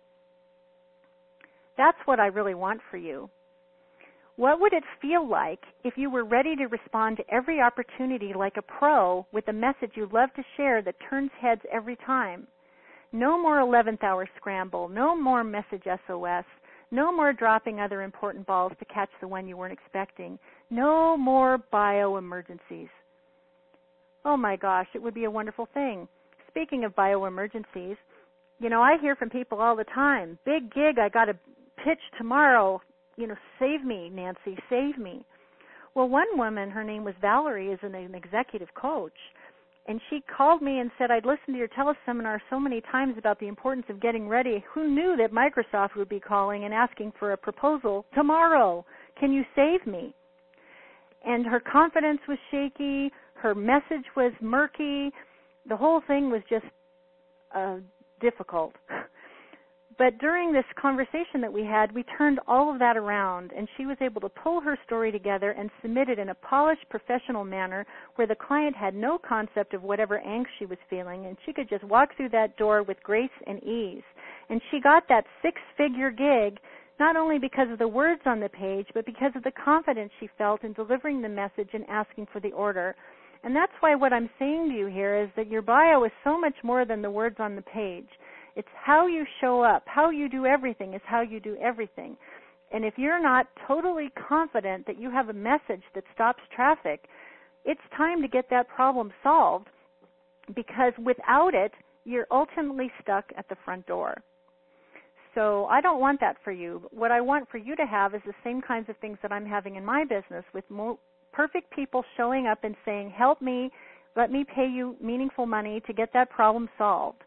That's what I really want for you. What would it feel like if you were ready to respond to every opportunity like a pro with a message you love to share that turns heads every time? No more eleventh hour scramble, no more message S O S, no more dropping other important balls to catch the one you weren't expecting, no more bio-emergencies. Oh my gosh, it would be a wonderful thing. Speaking of bio-emergencies, you know, I hear from people all the time, big gig, I got to pitch tomorrow, you know, save me, Nancy, save me. Well, one woman, her name was Valerie, is an, an executive coach, and she called me and said, I'd listened to your teleseminar so many times about the importance of getting ready. Who knew that Microsoft would be calling and asking for a proposal tomorrow? Can you save me? And her confidence was shaky. Her message was murky. The whole thing was just uh, difficult. But during this conversation that we had, we turned all of that around, and she was able to pull her story together and submit it in a polished, professional manner where the client had no concept of whatever angst she was feeling, and she could just walk through that door with grace and ease. And she got that six-figure gig not only because of the words on the page, but because of the confidence she felt in delivering the message and asking for the order. And that's why what I'm saying to you here is that your bio is so much more than the words on the page. It's how you show up. How you do everything is how you do everything. And if you're not totally confident that you have a message that stops traffic, it's time to get that problem solved, because without it, you're ultimately stuck at the front door. So I don't want that for you. What I want for you to have is the same kinds of things that I'm having in my business, with more perfect people showing up and saying, help me, let me pay you meaningful money to get that problem solved.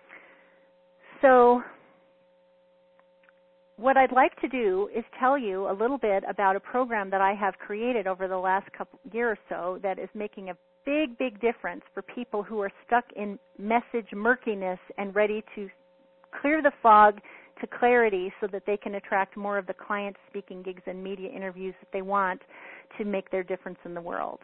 So what I'd like to do is tell you a little bit about a program that I have created over the last couple year or so that is making a big, big difference for people who are stuck in message murkiness and ready to clear the fog to clarity so that they can attract more of the client speaking gigs and media interviews that they want to make their difference in the world.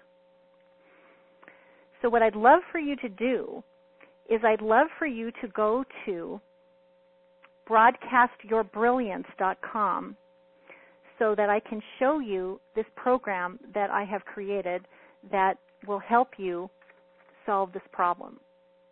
So what I'd love for you to do is I'd love for you to go to broadcast your brilliance dot com so that I can show you this program that I have created that will help you solve this problem.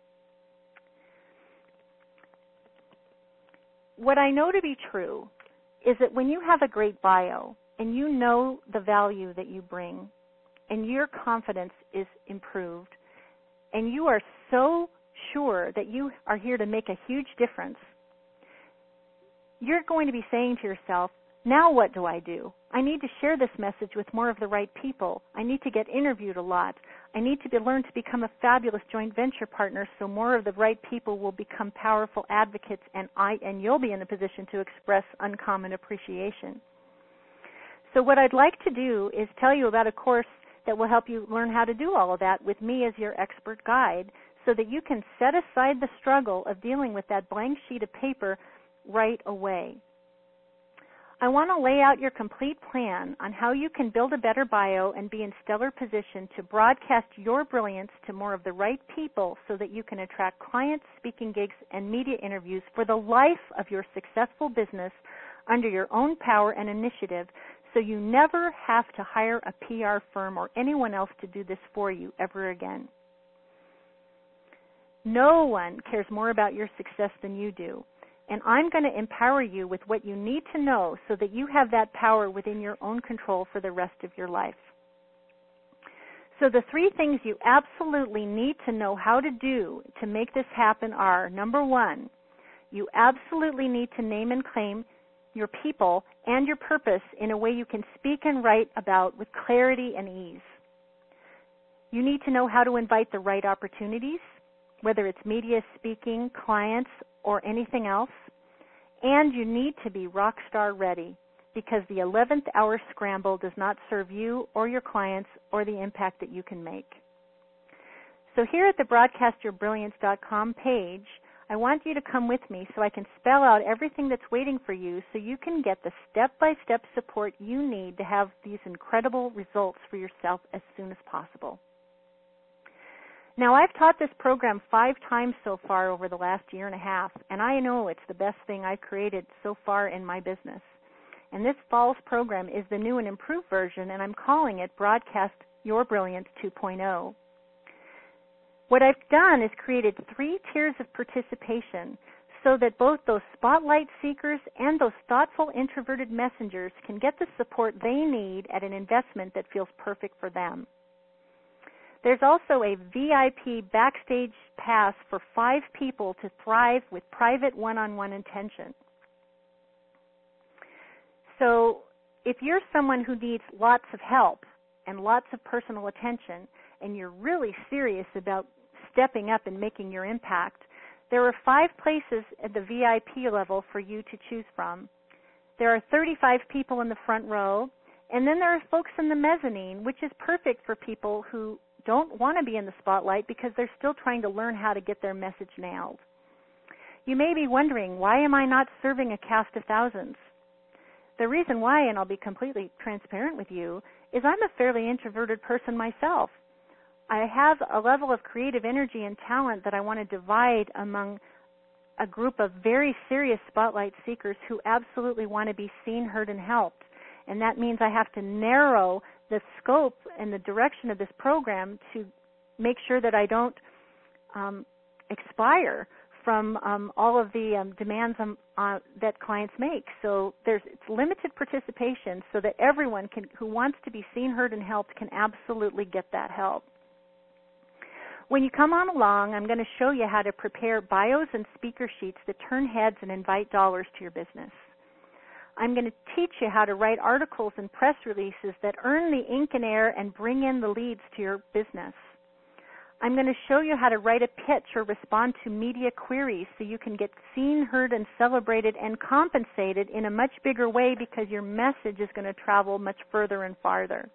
What I know to be true is that when you have a great bio and you know the value that you bring and your confidence is improved and you are so sure that you are here to make a huge difference, you're going to be saying to yourself, now what do I do? I need to share this message with more of the right people. I need to get interviewed a lot. I need to be, learn to become a fabulous joint venture partner so more of the right people will become powerful advocates, and I and you'll be in a position to express uncommon appreciation. So what I'd like to do is tell you about a course that will help you learn how to do all of that with me as your expert guide so that you can set aside the struggle of dealing with that blank sheet of paper right away. I want to lay out your complete plan on how you can build a better bio and be in stellar position to broadcast your brilliance to more of the right people so that you can attract clients, speaking gigs, and media interviews for the life of your successful business under your own power and initiative, so you never have to hire a P R firm or anyone else to do this for you ever again. No one cares more about your success than you do. And I'm going to empower you with what you need to know so that you have that power within your own control for the rest of your life. So the three things you absolutely need to know how to do to make this happen are, number one, you absolutely need to name and claim your people and your purpose in a way you can speak and write about with clarity and ease. You need to know how to invite the right opportunities, whether it's media, speaking, clients, or anything else. And you need to be rock star ready, because the eleventh hour scramble does not serve you or your clients or the impact that you can make. So here at the broadcast your brilliance dot com page, I want you to come with me so I can spell out everything that's waiting for you so you can get the step-by-step support you need to have these incredible results for yourself as soon as possible. Now, I've taught this program five times so far over the last year and a half, and I know it's the best thing I've created so far in my business. And this fall's program is the new and improved version, and I'm calling it Broadcast Your Brilliance two point oh. What I've done is created three tiers of participation so that both those spotlight seekers and those thoughtful introverted messengers can get the support they need at an investment that feels perfect for them. There's also a V I P backstage pass for five people to thrive with private one-on-one attention. So if you're someone who needs lots of help and lots of personal attention, and you're really serious about stepping up and making your impact, there are five places at the V I P level for you to choose from. There are thirty-five people in the front row, and then there are folks in the mezzanine, which is perfect for people who don't want to be in the spotlight because they're still trying to learn how to get their message nailed. You may be wondering, why am I not serving a cast of thousands? The reason why, and I'll be completely transparent with you, is I'm a fairly introverted person myself. I have a level of creative energy and talent that I want to divide among a group of very serious spotlight seekers who absolutely want to be seen, heard, and helped. And that means I have to narrow the scope and the direction of this program to make sure that I don't um, expire from um, all of the um, demands um, uh, that clients make. So there's it's limited participation so that everyone can, who wants to be seen, heard, and helped can absolutely get that help. When you come on along, I'm going to show you how to prepare bios and speaker sheets that turn heads and invite dollars to your business. I'm going to teach you how to write articles and press releases that earn the ink and air and bring in the leads to your business. I'm going to show you how to write a pitch or respond to media queries so you can get seen, heard, and celebrated and compensated in a much bigger way because your message is going to travel much further and farther.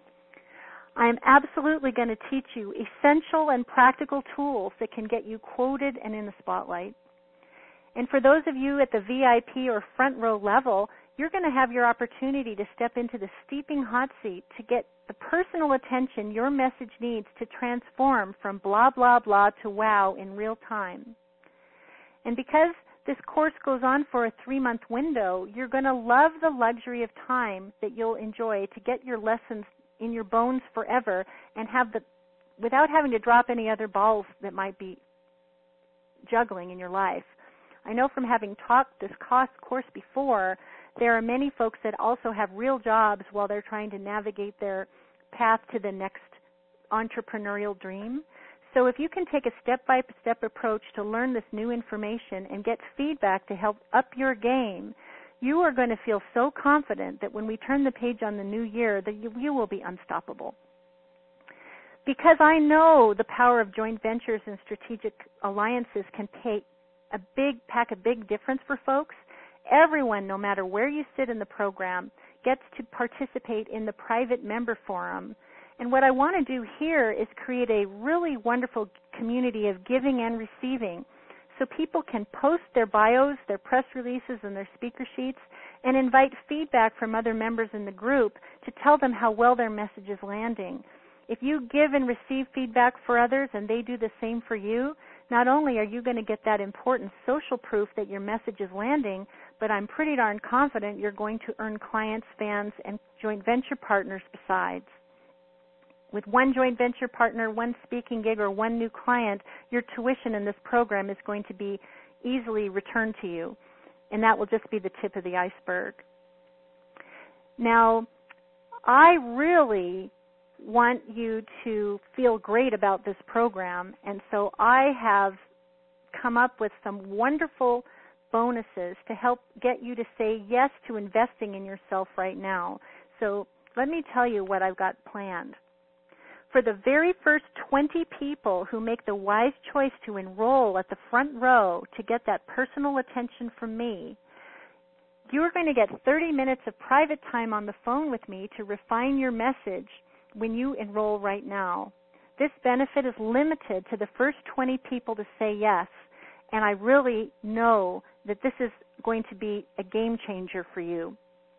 I'm absolutely going to teach you essential and practical tools that can get you quoted and in the spotlight. And for those of you at the V I P or front row level, you're going to have your opportunity to step into the steeping hot seat to get the personal attention your message needs to transform from blah, blah, blah to wow in real time. And because this course goes on for a three-month window, you're going to love the luxury of time that you'll enjoy to get your lessons in your bones forever and have the, without having to drop any other balls that might be juggling in your life. I know from having taught this cost course before, there are many folks that also have real jobs while they're trying to navigate their path to the next entrepreneurial dream. So if you can take a step-by-step approach to learn this new information and get feedback to help up your game, you are going to feel so confident that when we turn the page on the new year, that you, you will be unstoppable. Because I know the power of joint ventures and strategic alliances can pay a big pack a big difference for folks. Everyone, no matter where you sit in the program, gets to participate in the private member forum. And what I want to do here is create a really wonderful community of giving and receiving so people can post their bios, their press releases, and their speaker sheets and invite feedback from other members in the group to tell them how well their message is landing. If you give and receive feedback for others and they do the same for you, not only are you going to get that important social proof that your message is landing, but I'm pretty darn confident you're going to earn clients, fans, and joint venture partners besides. With one joint venture partner, one speaking gig, or one new client, your tuition in this program is going to be easily returned to you, and that will just be the tip of the iceberg. Now, I really want you to feel great about this program, and so I have come up with some wonderful bonuses to help get you to say yes to investing in yourself right now. So let me tell you what I've got planned. For the very first twenty people who make the wise choice to enroll at the front row to get that personal attention from me, you are going to get thirty minutes of private time on the phone with me to refine your message when you enroll right now. This benefit is limited to the first twenty people to say yes, and I really know that this is going to be a game changer for you.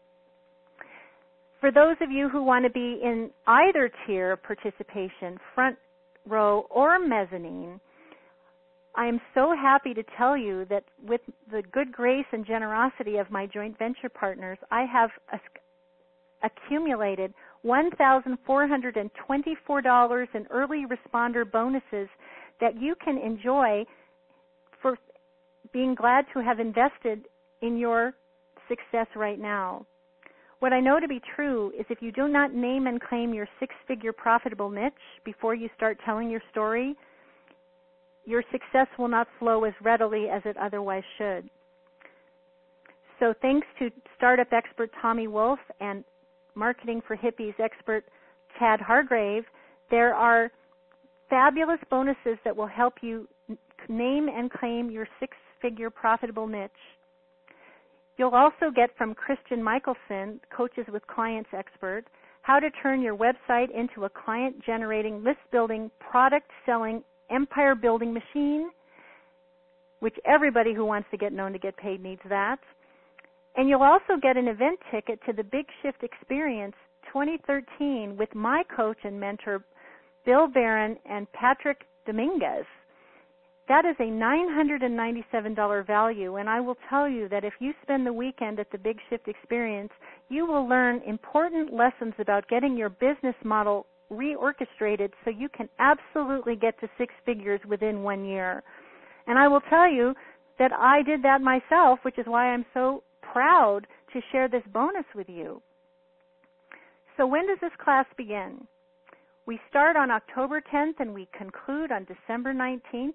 For those of you who want to be in either tier of participation, front row or mezzanine, I am so happy to tell you that with the good grace and generosity of my joint venture partners, I have accumulated one thousand four hundred twenty-four dollars in early responder bonuses that you can enjoy for being glad to have invested in your success right now. What I know to be true is if you do not name and claim your six-figure profitable niche before you start telling your story, your success will not flow as readily as it otherwise should. So thanks to startup expert Tommy Wolf and Marketing for Hippies expert Chad Hargrave, there are fabulous bonuses that will help you name and claim your six-figure profitable niche. You'll also get from Christian Michelson, Coaches with Clients expert, how to turn your website into a client-generating, list-building, product-selling, empire-building machine, which everybody who wants to get known to get paid needs that. And you'll also get an event ticket to the Big Shift Experience twenty thirteen with my coach and mentor, Bill Barron and Patrick Dominguez. That is a nine hundred ninety-seven dollars value, and I will tell you that if you spend the weekend at the Big Shift Experience, you will learn important lessons about getting your business model reorchestrated so you can absolutely get to six figures within one year. And I will tell you that I did that myself, which is why I'm so proud to share this bonus with you. So when does this class begin? We start on October tenth and we conclude on December nineteenth.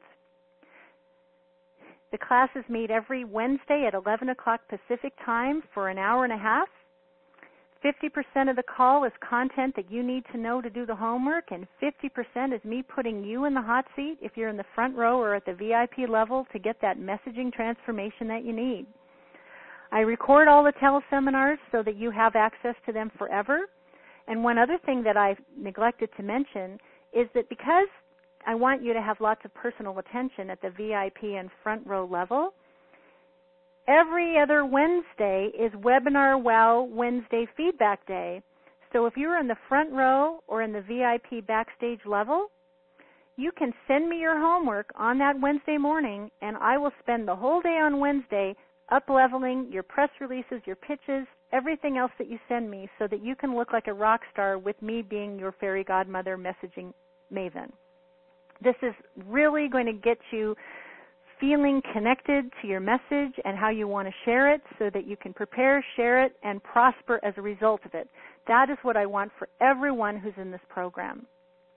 The classes meet every Wednesday at eleven o'clock Pacific time for an hour and a half. fifty percent of the call is content that you need to know to do the homework, and fifty percent is me putting you in the hot seat if you're in the front row or at the V I P level to get that messaging transformation that you need. I record all the teleseminars so that you have access to them forever. And one other thing that I've neglected to mention is that because I want you to have lots of personal attention at the V I P and front row level, every other Wednesday is Webinar Wow Wednesday Feedback Day. So if you're in the front row or in the V I P backstage level, you can send me your homework on that Wednesday morning, and I will spend the whole day on Wednesday up-leveling your press releases, your pitches, everything else that you send me so that you can look like a rock star with me being your fairy godmother messaging maven. This is really going to get you feeling connected to your message and how you want to share it so that you can prepare, share it, and prosper as a result of it. That is what I want for everyone who's in this program.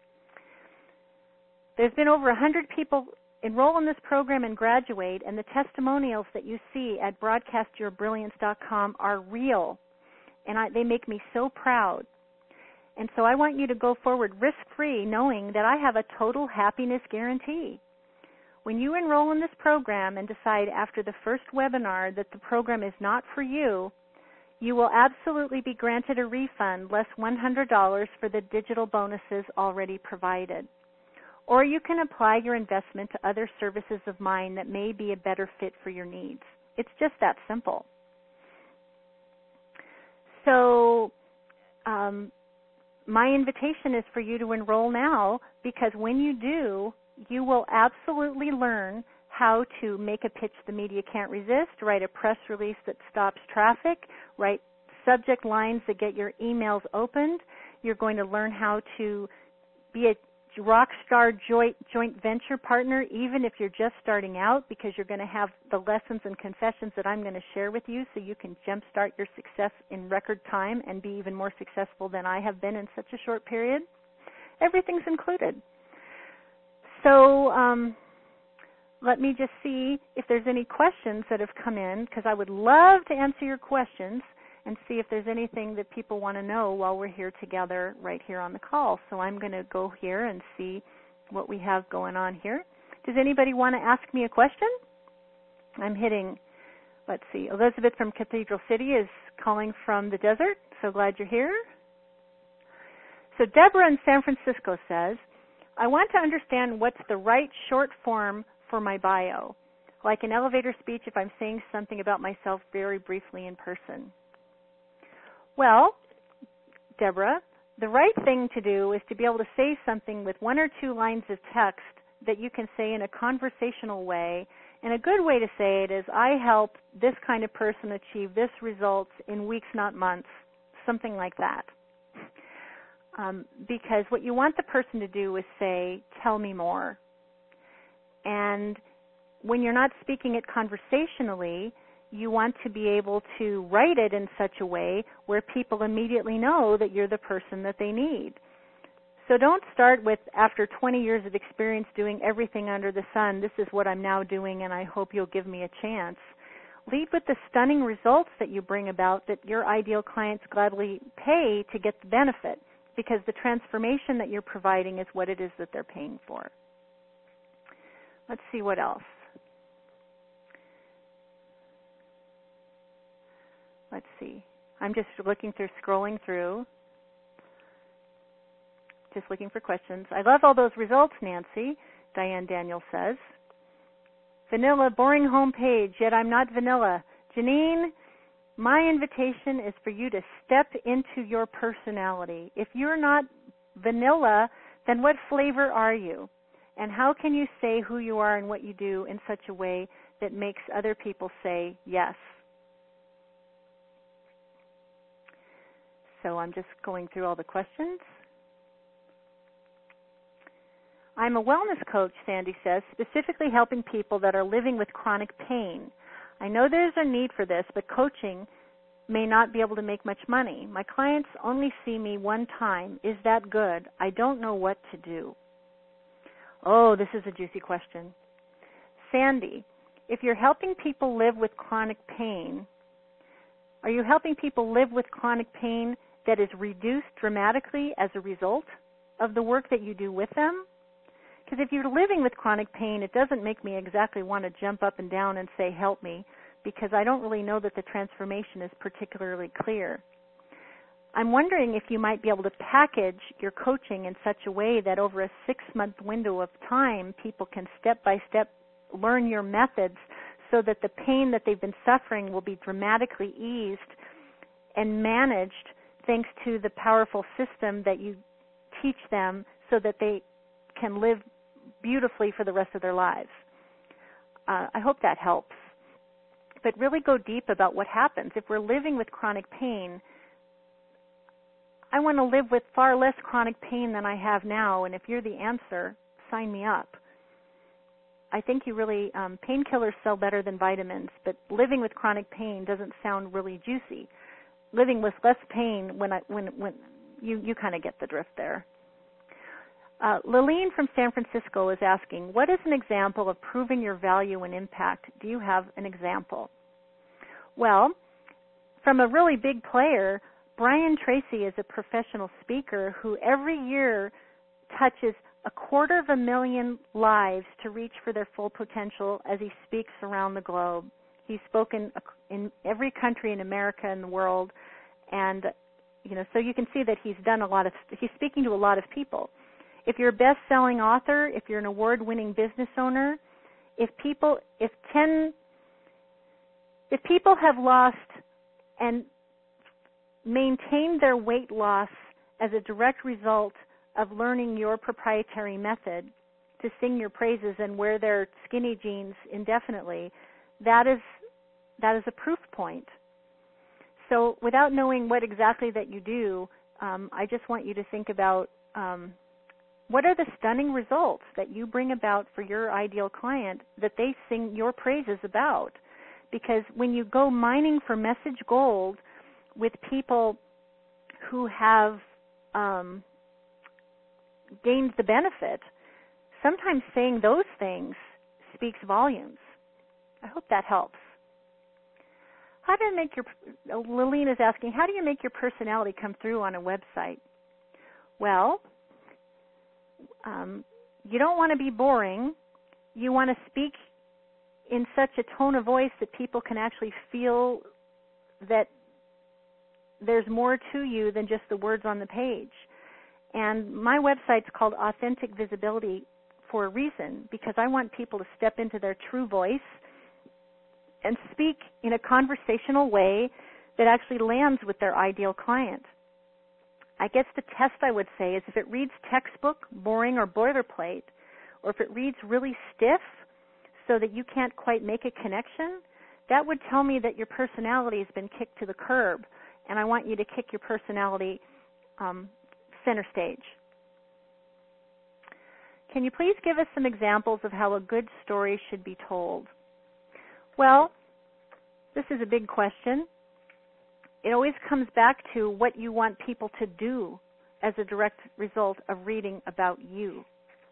There's been over one hundred people enroll in this program and graduate, and the testimonials that you see at broadcast your brilliance dot com are real, and I, they make me so proud. And so I want you to go forward risk-free knowing that I have a total happiness guarantee. When you enroll in this program and decide after the first webinar that the program is not for you, you will absolutely be granted a refund less one hundred dollars for the digital bonuses already provided. Or you can apply your investment to other services of mine that may be a better fit for your needs. It's just that simple. So um, my invitation is for you to enroll now, because when you do, you will absolutely learn how to make a pitch the media can't resist, write a press release that stops traffic, write subject lines that get your emails opened. You're going to learn how to be a rock star joint, joint venture partner, even if you're just starting out, because you're going to have the lessons and confessions that I'm going to share with you so you can jumpstart your success in record time and be even more successful than I have been in such a short period. Everything's included. So um, let me just see if there's any questions that have come in, because I would love to answer your questions and see if there's anything that people want to know while we're here together right here on the call. So I'm going to go here and see what we have going on here. Does anybody want to ask me a question? I'm hitting, let's see, Elizabeth from Cathedral City is calling from the desert. So glad you're here. So Deborah in San Francisco says, I want to understand what's the right short form for my bio, like an elevator speech if I'm saying something about myself very briefly in person. Well, Deborah, the right thing to do is to be able to say something with one or two lines of text that you can say in a conversational way. And a good way to say it is, I help this kind of person achieve this results in weeks, not months, something like that. Um, because what you want the person to do is say, tell me more. And when you're not speaking it conversationally, you want to be able to write it in such a way where people immediately know that you're the person that they need. So don't start with, after twenty years of experience doing everything under the sun, this is what I'm now doing and I hope you'll give me a chance. Lead with the stunning results that you bring about that your ideal clients gladly pay to get the benefit, because the transformation that you're providing is what it is that they're paying for. Let's see what else. Let's see. I'm just looking through, scrolling through, just looking for questions. I love all those results, Nancy, Diane Daniel says. Vanilla, boring homepage, yet I'm not vanilla. Janine, my invitation is for you to step into your personality. If you're not vanilla, then what flavor are you? And how can you say who you are and what you do in such a way that makes other people say yes? So I'm just going through all the questions. I'm a wellness coach, Sandy says, specifically helping people that are living with chronic pain. I know there's a need for this, but coaching may not be able to make much money. My clients only see me one time. Is that good? I don't know what to do. Oh, this is a juicy question. Sandy, if you're helping people live with chronic pain, are you helping people live with chronic pain that is reduced dramatically as a result of the work that you do with them? Because if you're living with chronic pain, it doesn't make me exactly want to jump up and down and say, help me, because I don't really know that the transformation is particularly clear. I'm wondering if you might be able to package your coaching in such a way that over a six-month window of time, people can step-by-step learn your methods so that the pain that they've been suffering will be dramatically eased and managed thanks to the powerful system that you teach them so that they can live beautifully for the rest of their lives. Uh, I hope that helps. But really go deep about what happens. If we're living with chronic pain, I want to live with far less chronic pain than I have now, and if you're the answer, sign me up. I think you really, um, painkillers sell better than vitamins, but living with chronic pain doesn't sound really juicy. Living with less pain, when I, when, when you, you kind of get the drift there. Uh, Lillian from San Francisco is asking, what is an example of proving your value and impact? Do you have an example? Well, from a really big player, Brian Tracy is a professional speaker who every year touches a quarter of a million lives to reach for their full potential as he speaks around the globe. He's spoken in every country in America and the world, and you know, so you can see that he's done a lot of, he's speaking to a lot of people. If you're a best-selling author, if you're an award-winning business owner, if people, if ten, if people have lost and maintained their weight loss as a direct result of learning your proprietary method to sing your praises and wear their skinny jeans indefinitely, that is that is a proof point. So without knowing what exactly that you do, um, I just want you to think about um, what are the stunning results that you bring about for your ideal client that they sing your praises about? Because when you go mining for message gold with people who have um, gained the benefit, sometimes saying those things speaks volumes. I hope that helps. How do you make your, Lillian is asking, how do you make your personality come through on a website? Well, um, you don't want to be boring. You want to speak in such a tone of voice that people can actually feel that there's more to you than just the words on the page. And my website's called Authentic Visibility for a reason, because I want people to step into their true voice and speak in a conversational way that actually lands with their ideal client. I guess the test I would say is if it reads textbook, boring, or boilerplate, or if it reads really stiff so that you can't quite make a connection, that would tell me that your personality has been kicked to the curb, and I want you to kick your personality um, center stage. Can you please give us some examples of how a good story should be told? Well, this is a big question. It always comes back to what you want people to do as a direct result of reading about you.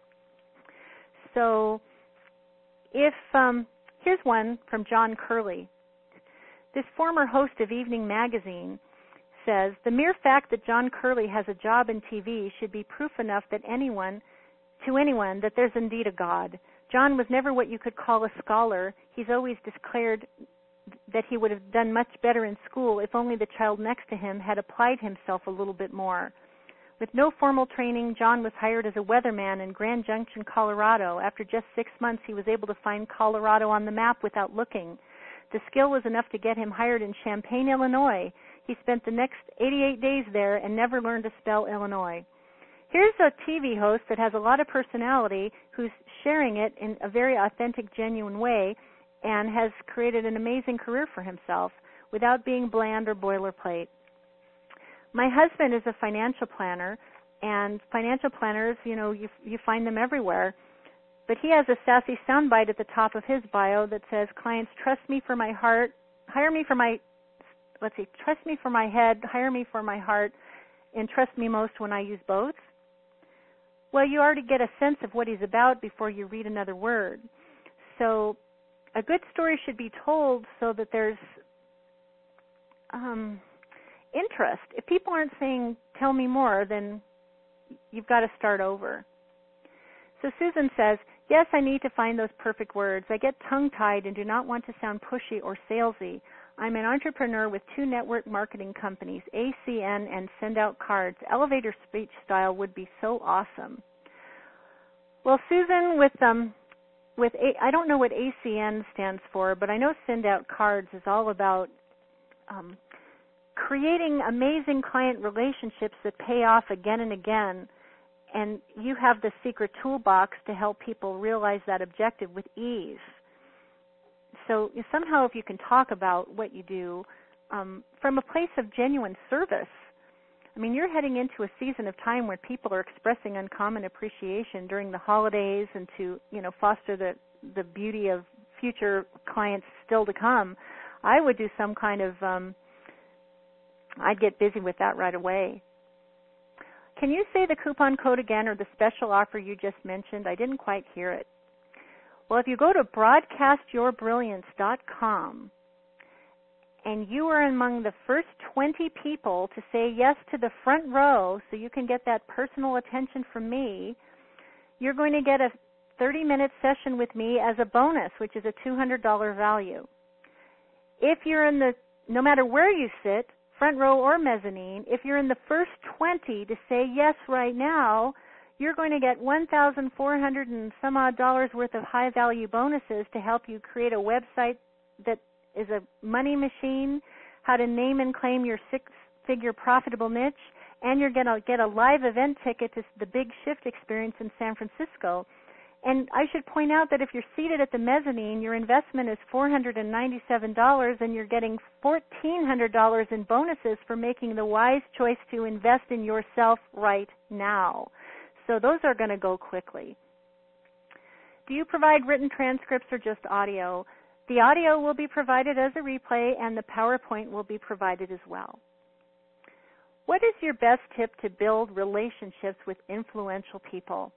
So if, um, here's one from John Curley. This former host of Evening Magazine says, the mere fact that John Curley has a job in T V should be proof enough that anyone, to anyone, that there's indeed a God. John was never what you could call a scholar. He's always declared that he would have done much better in school if only the child next to him had applied himself a little bit more. With no formal training, John was hired as a weatherman in Grand Junction, Colorado. After just six months, he was able to find Colorado on the map without looking. The skill was enough to get him hired in Champaign, Illinois. He spent the next eighty-eight days there and never learned to spell Illinois. Here's a T V host that has a lot of personality who's sharing it in a very authentic, genuine way and has created an amazing career for himself without being bland or boilerplate. My husband is a financial planner, And financial planners, you know, you you find them everywhere. But he has a sassy soundbite at the top of his bio that says, clients trust me for my heart, hire me for my, let's see, trust me for my head, hire me for my heart, and trust me most when I use both. Well, you already get a sense of what he's about before you read another word. So a good story should be told so that there's um, interest. If people aren't saying, tell me more, then you've got to start over. So Susan says, yes, I need to find those perfect words. I get tongue-tied and do not want to sound pushy or salesy. I'm an entrepreneur with two network marketing companies, A C N and Send Out Cards. Elevator speech style would be so awesome. Well, Susan, with um, with A, I don't know what A C N stands for, but I know Send Out Cards is all about um, creating amazing client relationships that pay off again and again. And you have the secret toolbox to help people realize that objective with ease. So somehow if you can talk about what you do um, from a place of genuine service, I mean, you're heading into a season of time where people are expressing uncommon appreciation during the holidays and to, you know, foster the, the beauty of future clients still to come. I would do some kind of, um, I'd get busy with that right away. Can you say the coupon code again or the special offer you just mentioned? I didn't quite hear it. Well, if you go to broadcast your brilliance dot com and you are among the first twenty people to say yes to the front row so you can get that personal attention from me, you're going to get a thirty-minute session with me as a bonus, which is a two hundred dollars value. If you're in the, no matter where you sit, front row or mezzanine, if you're in the first twenty to say yes right now, you're going to get one thousand four hundred and some odd dollars worth of high-value bonuses to help you create a website that is a money machine, how to name and claim your six-figure profitable niche, and you're going to get a live event ticket to the Big Shift experience in San Francisco. And I should point out that if you're seated at the mezzanine, your investment is four hundred ninety-seven dollars, and you're getting fourteen hundred dollars in bonuses for making the wise choice to invest in yourself right now. So those are going to go quickly. Do you provide written transcripts or just audio? The audio will be provided as a replay, and the PowerPoint will be provided as well. What is your best tip to build relationships with influential people?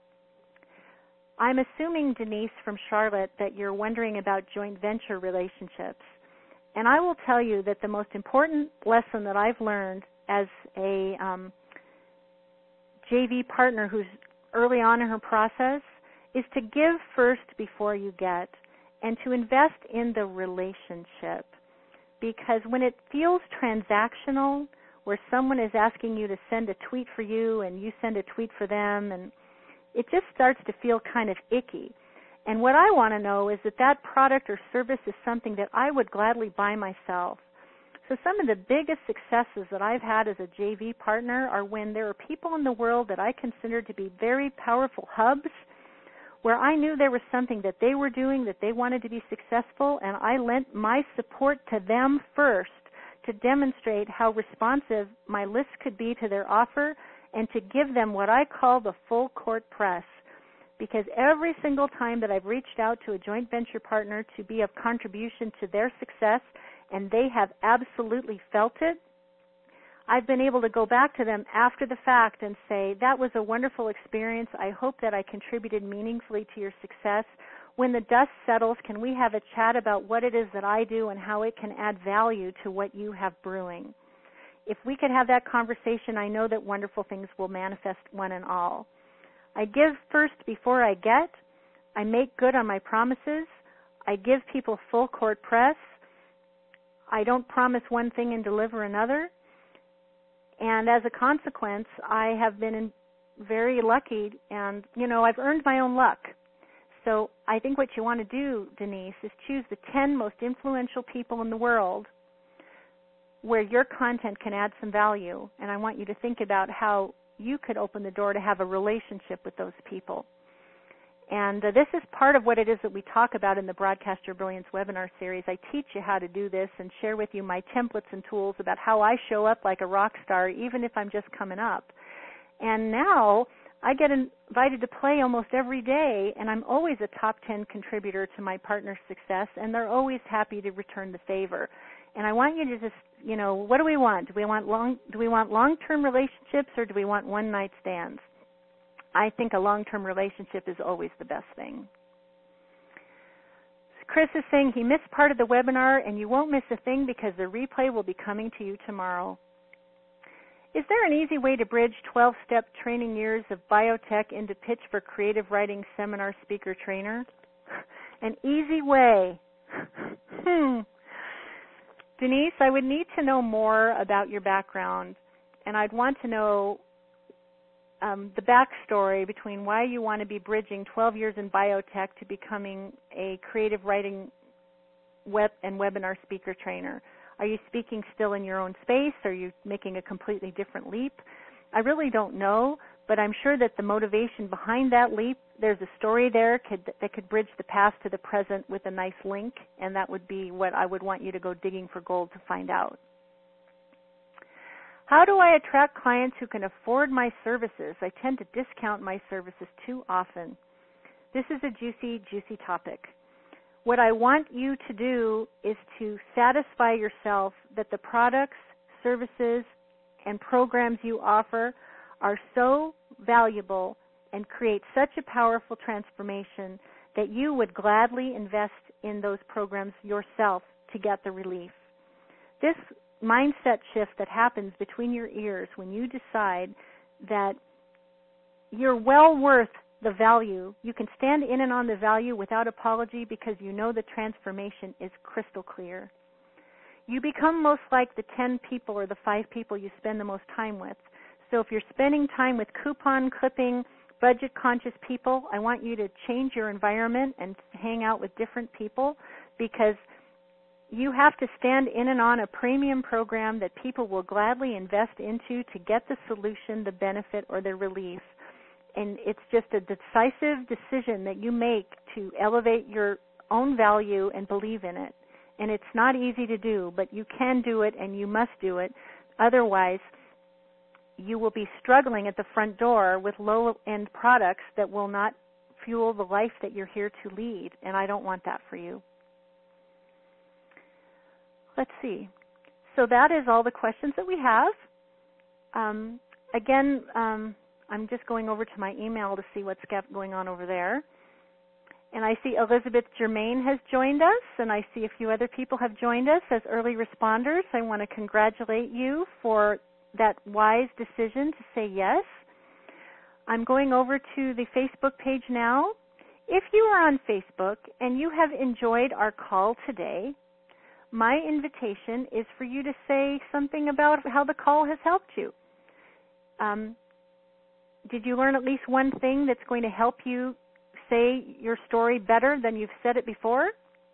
I'm assuming, Denise from Charlotte, that you're wondering about joint venture relationships. And I will tell you that the most important lesson that I've learned as a um, J V partner who's early on in her process is to give first before you get, and to invest in the relationship. Because when it feels transactional, where someone is asking you to send a tweet for you and you send a tweet for them, and it just starts to feel kind of icky. And what I want to know is that that product or service is something that I would gladly buy myself. So some of the biggest successes that I've had as a J V partner are when there are people in the world that I consider to be very powerful hubs, where I knew there was something that they were doing that they wanted to be successful, and I lent my support to them first to demonstrate how responsive my list could be to their offer and to give them what I call the full court press. Because every single time that I've reached out to a joint venture partner to be of contribution to their success, and they have absolutely felt it, I've been able to go back to them after the fact and say, that was a wonderful experience. I hope that I contributed meaningfully to your success. When the dust settles, can we have a chat about what it is that I do and how it can add value to what you have brewing? If we could have that conversation, I know that wonderful things will manifest one and all. I give first before I get. I make good on my promises. I give people full court press. I don't promise one thing and deliver another. And as a consequence, I have been very lucky, and, you know, I've earned my own luck. So I think what you want to do, Denise, is choose the ten most influential people in the world where your content can add some value. And I want you to think about how you could open the door to have a relationship with those people. And uh, this is part of what it is that we talk about in the Broadcast Your Brilliance webinar series. I teach you how to do this and share with you my templates and tools about how I show up like a rock star, even if I'm just coming up. And now I get invited to play almost every day, and I'm always a top ten contributor to my partner's success, and they're always happy to return the favor. And I want you to just, you know, what do we want? Do we want long, do we want long-term relationships, or do we want one-night stands? I think a long-term relationship is always the best thing. Chris is saying he missed part of the webinar, and you won't miss a thing because the replay will be coming to you tomorrow. Is there an easy way to bridge twelve-step training years of biotech into pitch for creative writing seminar speaker trainer? An easy way. hmm. Denise, I would need to know more about your background, and I'd want to know um, the backstory between why you want to be bridging twelve years in biotech to becoming a creative writing web and webinar speaker trainer. Are you speaking still in your own space? Are you making a completely different leap? I really don't know, but I'm sure that the motivation behind that leap, there's a story there could, that could bridge the past to the present with a nice link, and that would be what I would want you to go digging for gold to find out. How do I attract clients who can afford my services? I tend to discount my services too often. This is a juicy, juicy topic. What I want you to do is to satisfy yourself that the products, services, and programs you offer are so valuable and create such a powerful transformation that you would gladly invest in those programs yourself to get the relief. This mindset shift that happens between your ears when you decide that you're well worth the value, you can stand in and on the value without apology because you know the transformation is crystal clear. You become most like the ten people or the five people you spend the most time with. So if you're spending time with coupon clipping, budget-conscious people, I want you to change your environment and hang out with different people, because you have to stand in and on a premium program that people will gladly invest into to get the solution, the benefit, or the relief. And it's just a decisive decision that you make to elevate your own value and believe in it. And it's not easy to do, but you can do it and you must do it. Otherwise, you will be struggling at the front door with low-end products that will not fuel the life that you're here to lead. And I don't want that for you. Let's see. So that is all the questions that we have. Um, again, um, I'm just going over to my email to see what's going on over there. And I see Elizabeth Germain has joined us, and I see a few other people have joined us as early responders. I want to congratulate you for that wise decision to say yes. I'm going over to the Facebook page now. If you are on Facebook and you have enjoyed our call today, my invitation is for you to say something about how the call has helped you. Um, Did you learn at least one thing that's going to help you say your story better than you've said it before?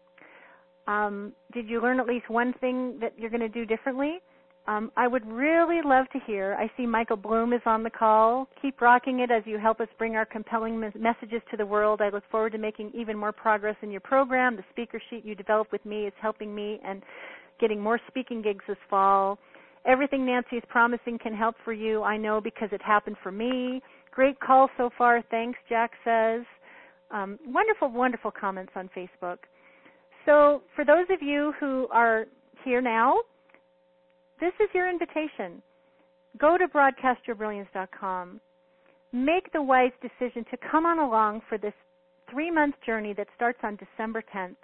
Um, did you learn at least one thing that you're going to do differently? Um, I would really love to hear. I see Michael Bloom is on the call. Keep rocking it as you help us bring our compelling mes- messages to the world. I look forward to making even more progress in your program. The speaker sheet you developed with me is helping me and getting more speaking gigs this fall. Everything Nancy is promising can help for you, I know, because it happened for me. Great call so far. Thanks, Jack says. Um, wonderful, wonderful comments on Facebook. So for those of you who are here now, this is your invitation. Go to broadcast your brilliance dot com. Make the wise decision to come on along for this three-month journey that starts on December tenth.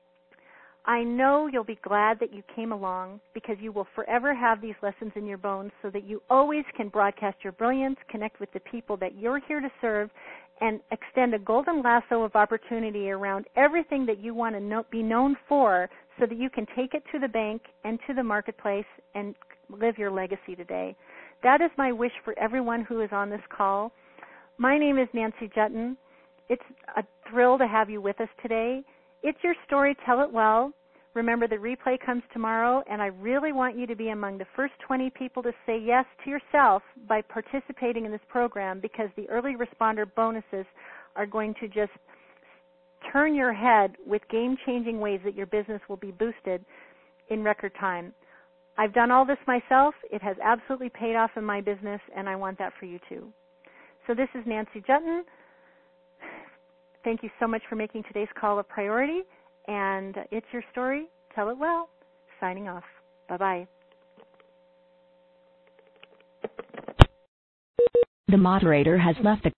I know you'll be glad that you came along, because you will forever have these lessons in your bones so that you always can broadcast your brilliance, connect with the people that you're here to serve, and extend a golden lasso of opportunity around everything that you want to know, be known for, so that you can take it to the bank and to the marketplace and live your legacy today. That is my wish for everyone who is on this call. My name is Nancy Juetten. It's a thrill to have you with us today. It's your story, tell it well. Remember, the replay comes tomorrow, and I really want you to be among the first twenty people to say yes to yourself by participating in this program, because the early responder bonuses are going to just turn your head with game-changing ways that your business will be boosted in record time. I've done all this myself. It has absolutely paid off in my business, and I want that for you too. So this is Nancy Juetten. Thank you so much for making today's call a priority, and it's your story. Tell it well. Signing off. Bye-bye. The moderator has left the